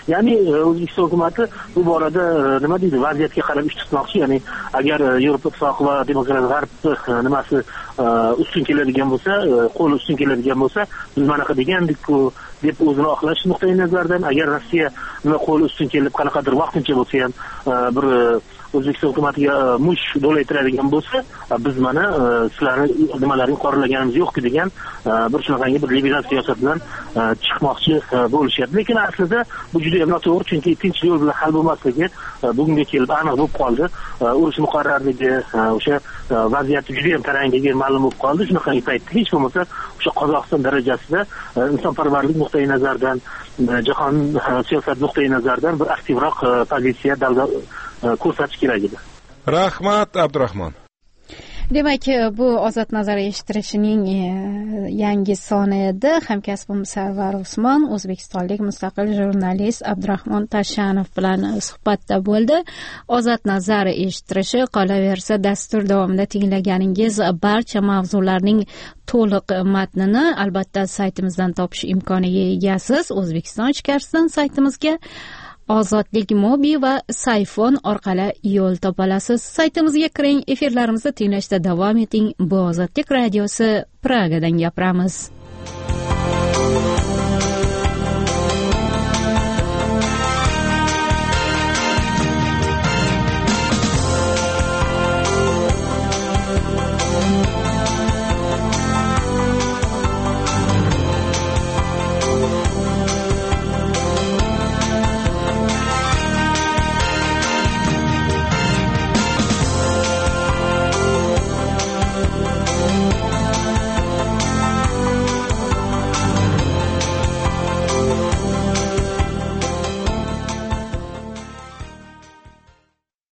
ya'ni O'zbekiston hukumati bu borada nima deydi, vaziyatga qarab ish tutmoqchi. Ya'ni agar Yevropa ittifoqi va demokrat g'arb nimasi ustun keladigan bo'lsa, qo'l ustun keladigan bo'lsa, biz manaqa degandik-ku deb o'zini oqlash nuqtai nazaridan, agar Rossiya qo'l ustun kelib qanaqadir vaqtincha bo'lsa ham bir O'zbekiston hukumatiga mush do'laytiradigan bo'lsa, biz mana sizlarni nimalarini qoralaganimiz yo'q-ku degan bir shunaqangi bir liberal siyosat bilan chiqmoqchi bo'lishyapti. Lekin aslida bu juda ham noto'g'ri, chunki tinch yo'l bilan hal bo'lmasligi bugunga kelib aniq bo'lib qoldi. Urush muqarrarligi, o'sha vaziyatni juda ham tarangligi ma'lum bo'lib qoldi. Shunaqangi paytda hech bo'lmasa o'sha Qozog'iston darajasida insonparvarlik nuqtai nazaridan, jahon siyosat nuqtai nazaridan bir aktivroq pozitsiya ko'rsatish kerak edi. Rahmat, Abdurahmon. Demak, bu ozod nazar eshittirishining yangi soni edi. Hamkasbim Sarvar Usmon o'zbekistonlik mustaqil jurnalist Abdurahmon Tashanov bilan suhbatda bo'ldi. Ozod nazar eshittirishi qolaversa, dastur davomida tinglaganingiz barcha mavzularning to'liq matnini albatta saytimizdan topish imkoniga egasiz. O'zbekiston ichkarisidan saytimizga Ozodlik Mobi va Sayfon orqali yo'l topolasiz. Saytimizga kiring, efirlarimizni tinglashda davom eting. Bu Ozodlik radiosi, Pragadan gapiramiz.